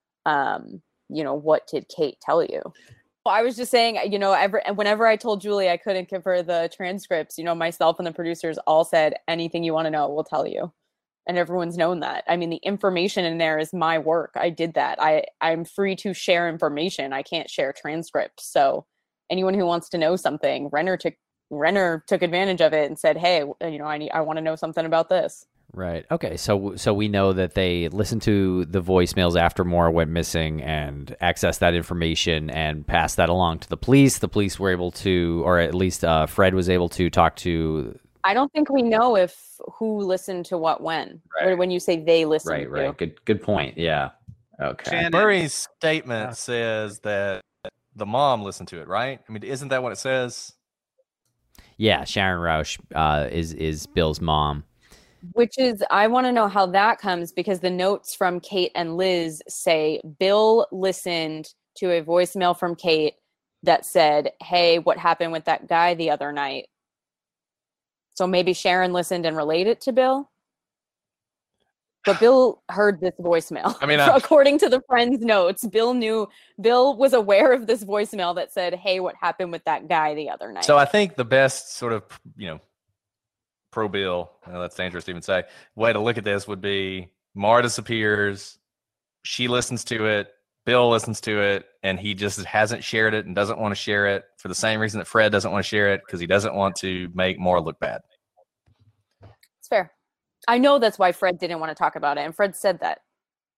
what did Kate tell you? I was just saying, whenever I told Julie I couldn't give her the transcripts, myself and the producers all said, anything you want to know, we'll tell you. And everyone's known that. I mean, the information in there is my work. I did that. I'm free to share information. I can't share transcripts. So anyone who wants to know something, Renner took advantage of it and said, hey, I want to know something about this. Right. Okay. So we know that they listened to the voicemails after Maura went missing and accessed that information and passed that along to the police. The police were able to, or at least Fred was able to talk to. I don't think we know who listened to what when. Right. When you say they listened. Right. Good point. Yeah. Okay. Shannon. Murray's statement says that the mom listened to it, right? I mean, isn't that what it says? Yeah, Sharon Rausch is Bill's mom. Which is, I want to know how that comes, because the notes from Kate and Liz say Bill listened to a voicemail from Kate that said, hey, what happened with that guy the other night? So maybe Sharon listened and related to Bill. But Bill heard this voicemail. I mean, according to the friend's notes, Bill was aware of this voicemail that said, hey, what happened with that guy the other night? So I think the best sort of, pro Bill, that's dangerous to even say, way to look at this would be Maura disappears, she listens to it, Bill listens to it, and he just hasn't shared it and doesn't want to share it for the same reason that Fred doesn't want to share it, because he doesn't want to make Maura look bad. It's fair. I know that's why Fred didn't want to talk about it, and Fred said that.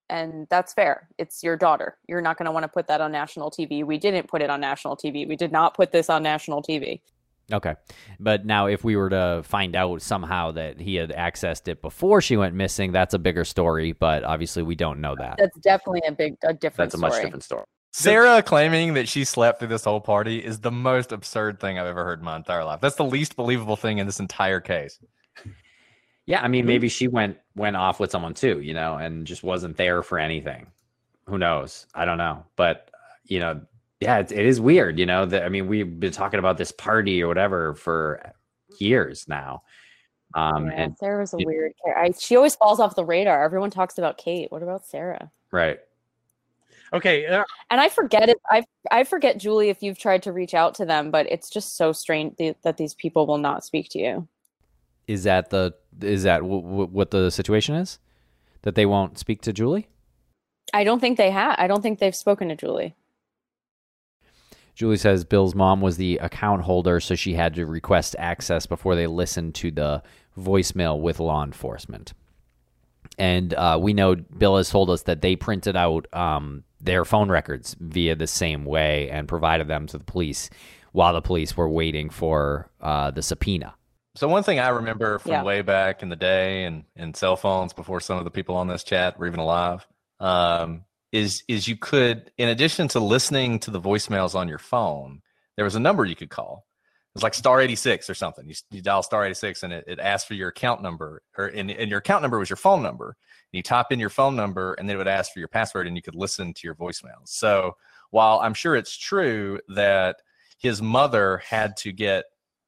and that's fair. It's your daughter. You're not going to want to put that on national TV. We didn't put it on national TV. We did not put this on national TV. Okay. But now if we were to find out somehow that he had accessed it before she went missing, that's a bigger story, but obviously we don't know that. That's definitely a different That's a story. much different story. Sarah claiming that she slept through this whole party is the most absurd thing I've ever heard in my entire life. That's the least believable thing in this entire case. Yeah, I mean, maybe she went off with someone too, you know, and just wasn't there for anything. Who knows? I don't know. But, you know, yeah, it is weird, you know, that, I mean, we've been talking about this party or whatever for years now. And Sarah's a weird character. She always falls off the radar. Everyone talks about Kate. What about Sarah? right. Okay. And I forget it. I forget, Julie, if you've tried to reach out to them, but it's just so strange that these people will not speak to you. Is that what the situation is? That they won't speak to Julie? I don't think they have. I don't think they've spoken to Julie. Julie says Bill's mom was the account holder, so she had to request access before they listened to the voicemail with law enforcement. And we know Bill has told us that they printed out their phone records via the same way and provided them to the police while the police were waiting for the subpoena. So one thing I remember from way back in the day and cell phones before some of the people on this chat were even alive, is you could, in addition to listening to the voicemails on your phone, there was a number you could call. It was like star 86 or something. You dial star 86 and it asked for your account number, and your account number was your phone number. And you type in your phone number and then it would ask for your password and you could listen to your voicemails. So while I'm sure it's true that his mother had to go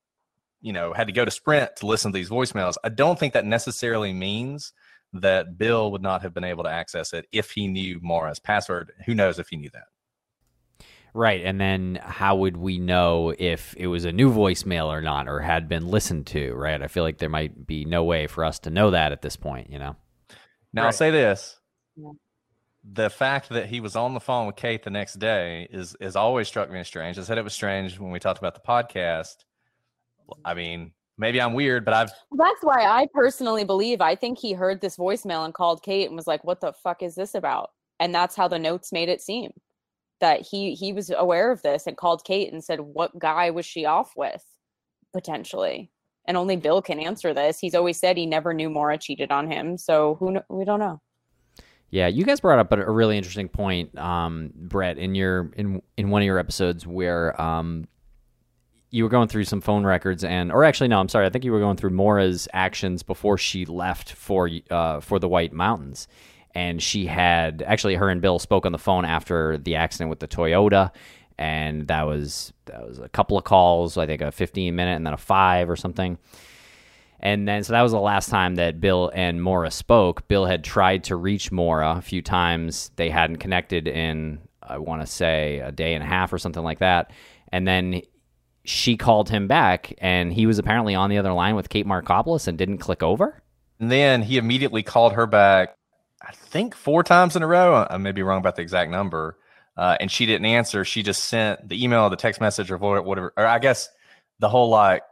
to Sprint to listen to these voicemails, I don't think that necessarily means that Bill would not have been able to access it if he knew Maura's password. Who knows if he knew that? Right, and then how would we know if it was a new voicemail or not, or had been listened to, right? I feel like there might be no way for us to know that at this point, you know? Now, I'll say this. Yeah. The fact that he was on the phone with Kate the next day is always struck me as strange. I said it was strange when we talked about the podcast. I mean, maybe I'm weird, but that's why I personally believe, I think he heard this voicemail and called Kate and was like, what the fuck is this about? And that's how the notes made it seem. That he was aware of this and called Kate and said, what guy was she off with, potentially? And only Bill can answer this. He's always said he never knew Maura cheated on him. So we don't know. Yeah, you guys brought up a really interesting point, Brett, in one of your episodes where you were going through some phone records I think you were going through Maura's actions before she left for the White Mountains. And she had actually, her and Bill spoke on the phone after the accident with the Toyota, and that was a couple of calls, I think a 15-minute and then a 5 or something. And then so that was the last time that Bill and Maura spoke. Bill had tried to reach Maura a few times. They hadn't connected in, I want to say, a day and a half or something like that. And then she called him back, and he was apparently on the other line with Kate Markopoulos and didn't click over. And then he immediately called her back, I think 4 times in a row. I may be wrong about the exact number. And she didn't answer. She just sent the email or the text message or whatever. Or I guess the whole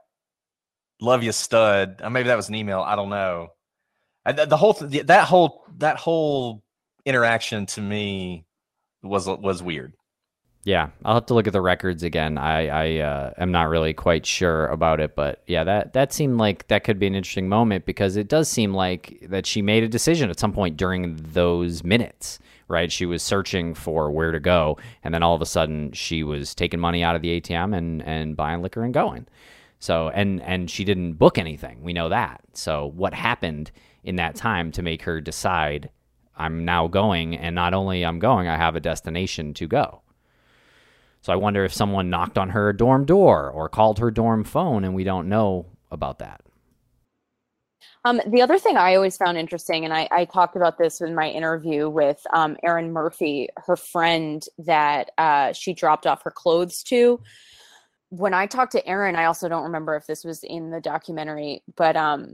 love you stud. Maybe that was an email. I don't know. That whole interaction to me was weird. Yeah, I'll have to look at the records again. I am not really quite sure about it, but yeah, that seemed like that could be an interesting moment because it does seem like that she made a decision at some point during those minutes, right? She was searching for where to go, and then all of a sudden she was taking money out of the ATM and buying liquor and going. So and she didn't book anything. We know that. So what happened in that time to make her decide I'm now going, and not only I'm going, I have a destination to go. So I wonder if someone knocked on her dorm door or called her dorm phone, and we don't know about that. The other thing I always found interesting, and I talked about this in my interview with Erin Murphy, her friend that she dropped off her clothes to. When I talked to Erin, I also don't remember if this was in the documentary, but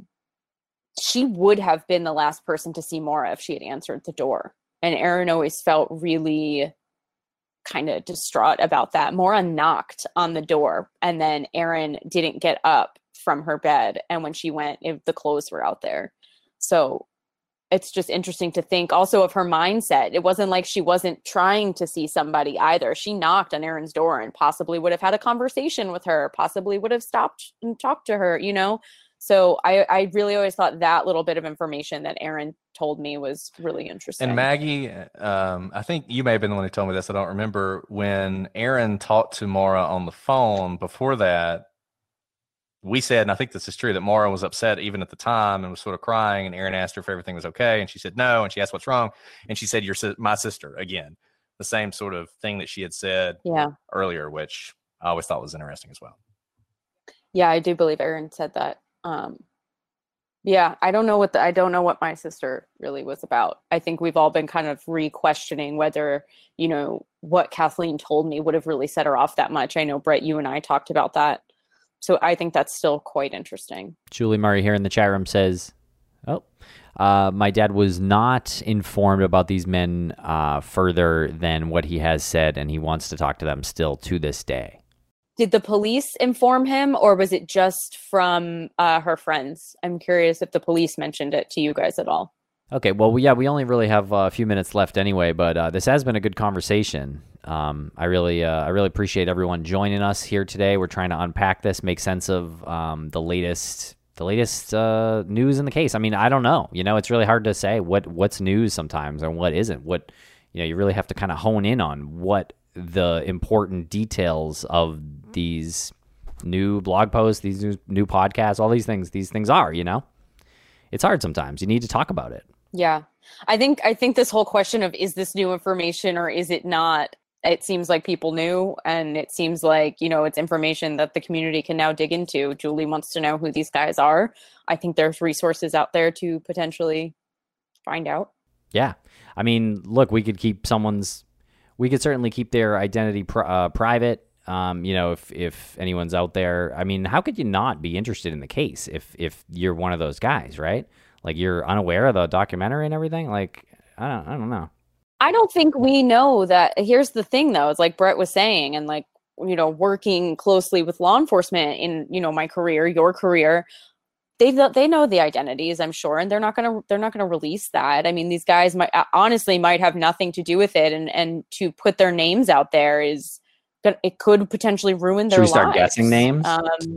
she would have been the last person to see Maura if she had answered the door. And Erin always felt really kind of distraught about that. Maura knocked on the door, and then Erin didn't get up from her bed. And when she went, the clothes were out there. So it's just interesting to think also of her mindset. It wasn't like she wasn't trying to see somebody either. She knocked on Erin's door and possibly would have had a conversation with her, possibly would have stopped and talked to her, you know? So I really always thought that little bit of information that Erin told me was really interesting. And Maggie, I think you may have been the one who told me this. I don't remember. When Erin talked to Maura on the phone before that, we said, and I think this is true, that Maura was upset even at the time and was sort of crying, and Erin asked her if everything was okay, and she said no, and she asked what's wrong, and she said, "You're my sister," again. The same sort of thing that she had said earlier, which I always thought was interesting as well. Yeah, I do believe Erin said that. Yeah, I don't know what my sister really was about. I think we've all been kind of re-questioning whether, you know, what Kathleen told me would have really set her off that much. I know, Brett, you and I talked about that. So I think that's still quite interesting. Julie Murray here in the chat room says, my dad was not informed about these men further than what he has said, and he wants to talk to them still to this day. Did the police inform him, or was it just from her friends? I'm curious if the police mentioned it to you guys at all. Okay, well, yeah, we only really have a few minutes left anyway, but this has been a good conversation. I really appreciate everyone joining us here today. We're trying to unpack this, make sense of the latest news in the case. I mean, I don't know. You know, it's really hard to say what's news sometimes and what isn't. What, you know, you really have to kind of hone in on what the important details of these new blog posts, these new podcasts, all these things are, you know. It's hard sometimes. You need to talk about it. Yeah. I think this whole question of, is this new information or is it not? It seems like people knew, and it seems like, you know, it's information that the community can now dig into. Julie wants to know who these guys are. I think there's resources out there to potentially find out. Yeah. I mean, look, we could certainly keep their identity private. You know, if anyone's out there, I mean, how could you not be interested in the case if you're one of those guys, right? Like, you're unaware of the documentary and everything. Like, I don't know. I don't think we know that. Here's the thing, though. It's like Brett was saying, and like, you know, working closely with law enforcement in, you know, my career, your career, they know the identities, I'm sure, and they're not gonna release that. I mean, these guys might have nothing to do with it, and to put their names out there it could potentially ruin their lives. Should we start guessing names?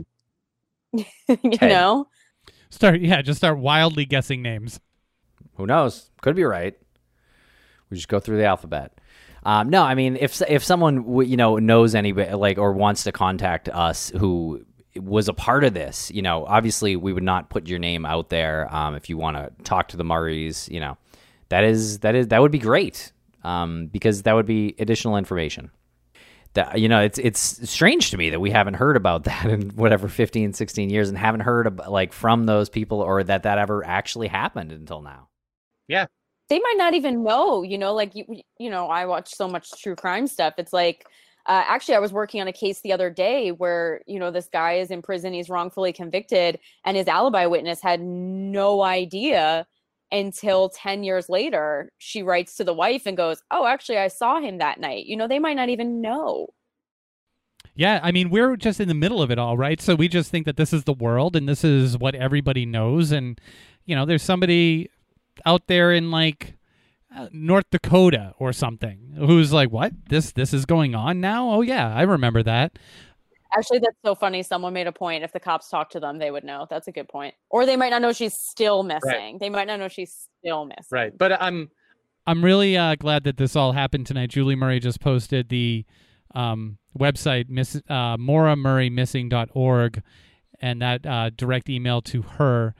You know, just start wildly guessing names. Who knows? Could be right. We just go through the alphabet. No, I mean, if someone you know knows anybody, like, or wants to contact us who was a part of this, you know, obviously we would not put your name out there. If you want to talk to the Murrays, you know, that would be great, because that would be additional information. That, you know, it's strange to me that we haven't heard about that in whatever 15, 16 years, and haven't heard about, like, from those people, or that ever actually happened until now. Yeah. They might not even know, you know, like, you know, I watch so much true crime stuff. It's like, actually, I was working on a case the other day where, you know, this guy is in prison, he's wrongfully convicted, and his alibi witness had no idea until 10 years later. She writes to the wife and goes, "Oh, actually, I saw him that night." You know, they might not even know. Yeah, I mean, we're just in the middle of it all, right? So we just think that this is the world and this is what everybody knows. And, you know, there's somebody out there in, like, North Dakota or something who's like, what? This is going on now? Oh, yeah, I remember that. Actually, that's so funny. Someone made a point. If the cops talk to them, they would know. That's a good point. Or they might not know she's still missing. Right. They might not know she's still missing. Right. But I'm really glad that this all happened tonight. Julie Murray just posted the website, MauraMurrayMissing.org, and that direct email to her.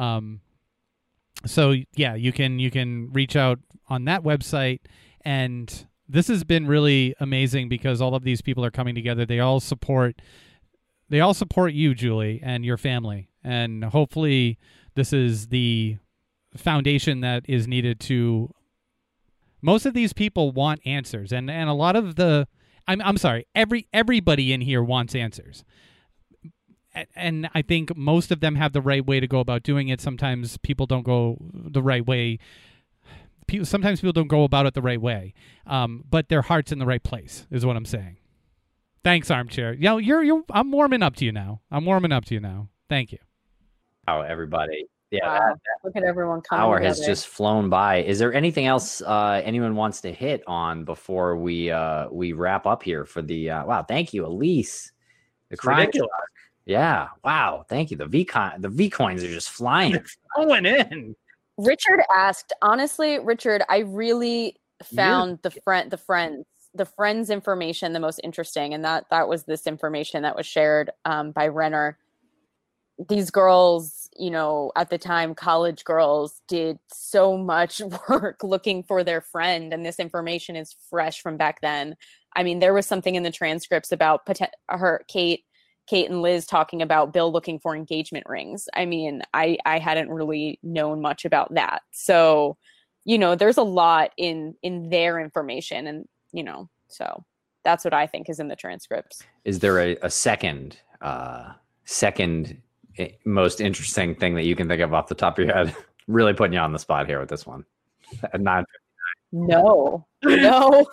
So yeah, you can reach out on that website, and this has been really amazing because all of these people are coming together. They all support you, Julie, and your family, and hopefully this is the foundation that is needed to. Most of these people want answers, and a lot of the I'm sorry, everybody in here wants answers. And I think most of them have the right way to go about doing it. Sometimes people don't go the right way. Sometimes people don't go about it the right way. But their heart's in the right place, is what I'm saying. Thanks, Armchair. You know, I'm warming up to you now. Thank you. Oh, everybody. Yeah, Wow. Look at everyone coming hour together. has just flown by. Is there anything else anyone wants to hit on before we wrap up here for the wow, thank you, Elise. The It's crime ridiculous. shark. Yeah, wow, thank you. The V coins are just flying. Going in. Richard asked, honestly, Richard, I really found the friends information the most interesting, and that was this information that was shared by Renner. These girls, you know, at the time, college girls did so much work looking for their friend, and this information is fresh from back then. I mean, there was something in the transcripts about Kate and Liz talking about Bill looking for engagement rings. I mean, I hadn't really known much about that. So, you know, there's a lot in their information, and, you know, so that's what I think is in the transcripts. Is there a second most interesting thing that you can think of off the top of your head? Really putting you on the spot here with this one. Not No, not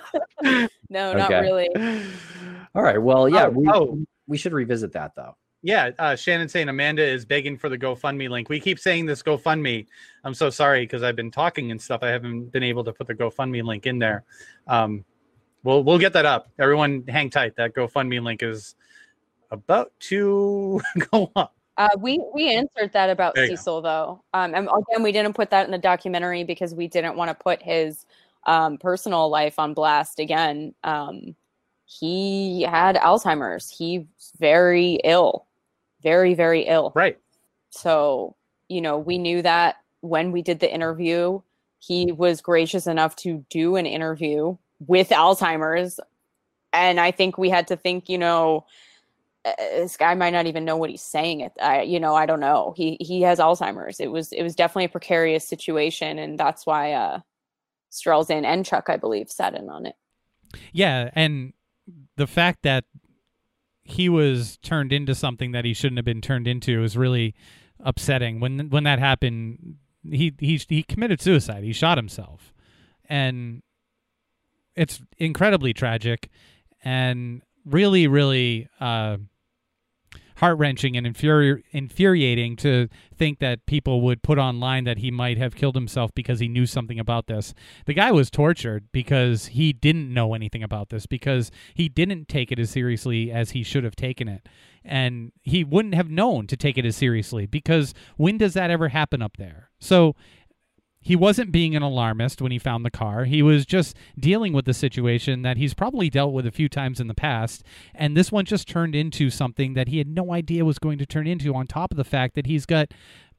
really. All right. Well, yeah, Oh, we should revisit that though. yeah. Shannon saying Amanda is begging for the GoFundMe link. We keep saying this GoFundMe. I'm so sorry because I've been talking and stuff. I haven't been able to put the GoFundMe link in there. We'll get that up. Everyone hang tight. That GoFundMe link is about to go up. We answered that about There you Cecil though. And again, we didn't put that in the documentary because we didn't want to put his personal life on blast again. He had Alzheimer's. He's very ill, very, very ill. Right. So, you know, we knew that when we did the interview. He was gracious enough to do an interview with Alzheimer's. And I think we had to think, you know, this guy might not even know what he's saying. I don't know. He has Alzheimer's. It was definitely a precarious situation. And that's why Strelzin and Chuck, I believe, sat in on it. Yeah, and the fact that he was turned into something that he shouldn't have been turned into is really upsetting. When that happened, he committed suicide. He shot himself, and it's incredibly tragic and really, really heart-wrenching and infuriating to think that people would put online that he might have killed himself because he knew something about this. The guy was tortured because he didn't know anything about this, because he didn't take it as seriously as he should have taken it. And he wouldn't have known to take it as seriously, because when does that ever happen up there? So he wasn't being an alarmist when he found the car. He was just dealing with the situation that he's probably dealt with a few times in the past. And this one just turned into something that he had no idea was going to turn into, on top of the fact that he's got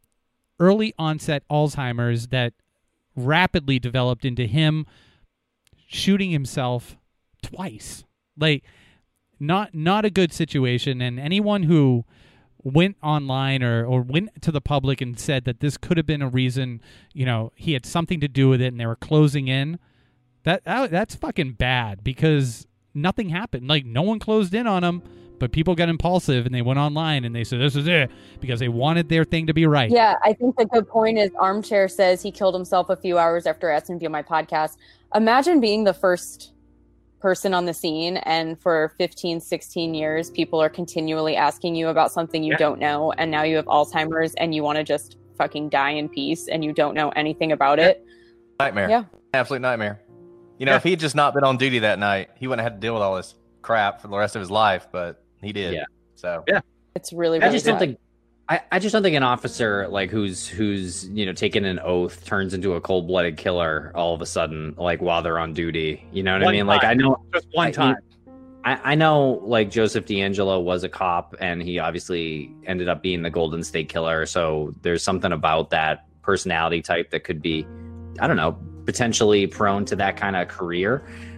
early onset Alzheimer's that rapidly developed into him shooting himself twice. Like, not a good situation. And anyone who went online or went to the public and said that this could have been a reason, you know, he had something to do with it and they were closing in, that's fucking bad, because nothing happened. Like, no one closed in on him, but people got impulsive and they went online and they said this is it, because they wanted their thing to be right. Yeah, I think the good point is Armchair says he killed himself a few hours after asking to be on my podcast. Imagine being the first person on the scene, and for 15, 16 years, people are continually asking you about something you don't know, and now you have Alzheimer's and you want to just fucking die in peace and you don't know anything about it. Nightmare. Yeah. Absolute nightmare. You know, if he'd just not been on duty that night, he wouldn't have had to deal with all this crap for the rest of his life, but he did. Yeah. So It's really, I really just don't sad. think I just don't think an officer like who's you know taking an oath turns into a cold-blooded killer all of a sudden, like while they're on duty. You know what I mean? Like, I know Just one time. I know like Joseph D'Angelo was a cop and he obviously ended up being the Golden State Killer. So there's something about that personality type that could be, I don't know, potentially prone to that kind of career.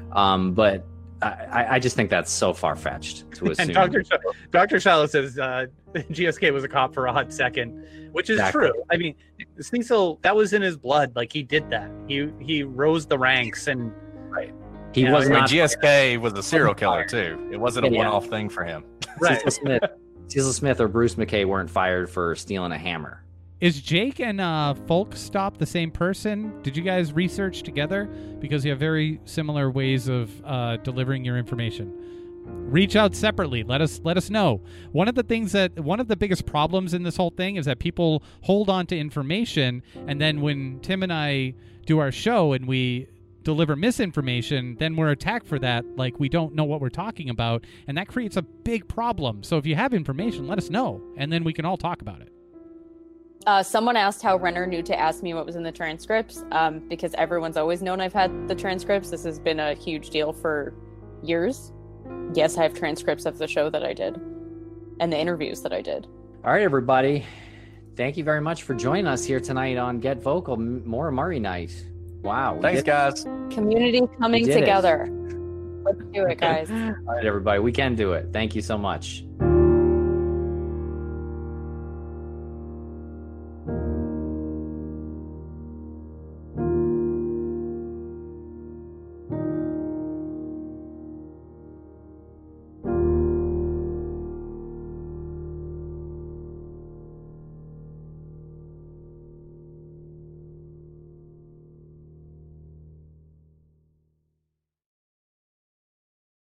But I just think that's so far-fetched to assume. And Dr. Shallow says GSK was a cop for a hot second, which is Exactly. true. I mean, Cecil, that was in his blood. Like, he did that. He rose the ranks, and He Yeah, was I mean, not GSK was a serial killer too. It wasn't a Yeah. one-off thing for him. right. Cecil Smith or Bruce McKay weren't fired for stealing a hammer. Is Jake and Folk Stop the same person? Did you guys research together? Because you have very similar ways of delivering your information. reach out separately. Let us know. One of the biggest problems in this whole thing is that people hold on to information, and then when Tim and I do our show and we deliver misinformation, then we're attacked for that, like we don't know what we're talking about, and that creates a big problem. So if you have information, let us know, and then we can all talk about it. Someone asked how Renner knew to ask me what was in the transcripts, because everyone's always known I've had the transcripts. This has been a huge deal for years. Yes, I have transcripts of the show that I did and the interviews that I did. All right, everybody. Thank you very much for joining us here tonight on Get Vocal, Maura Murray Night. Wow. Thanks, guys. Community coming together. Let's do it, guys. All right, everybody. We can do it. Thank you so much.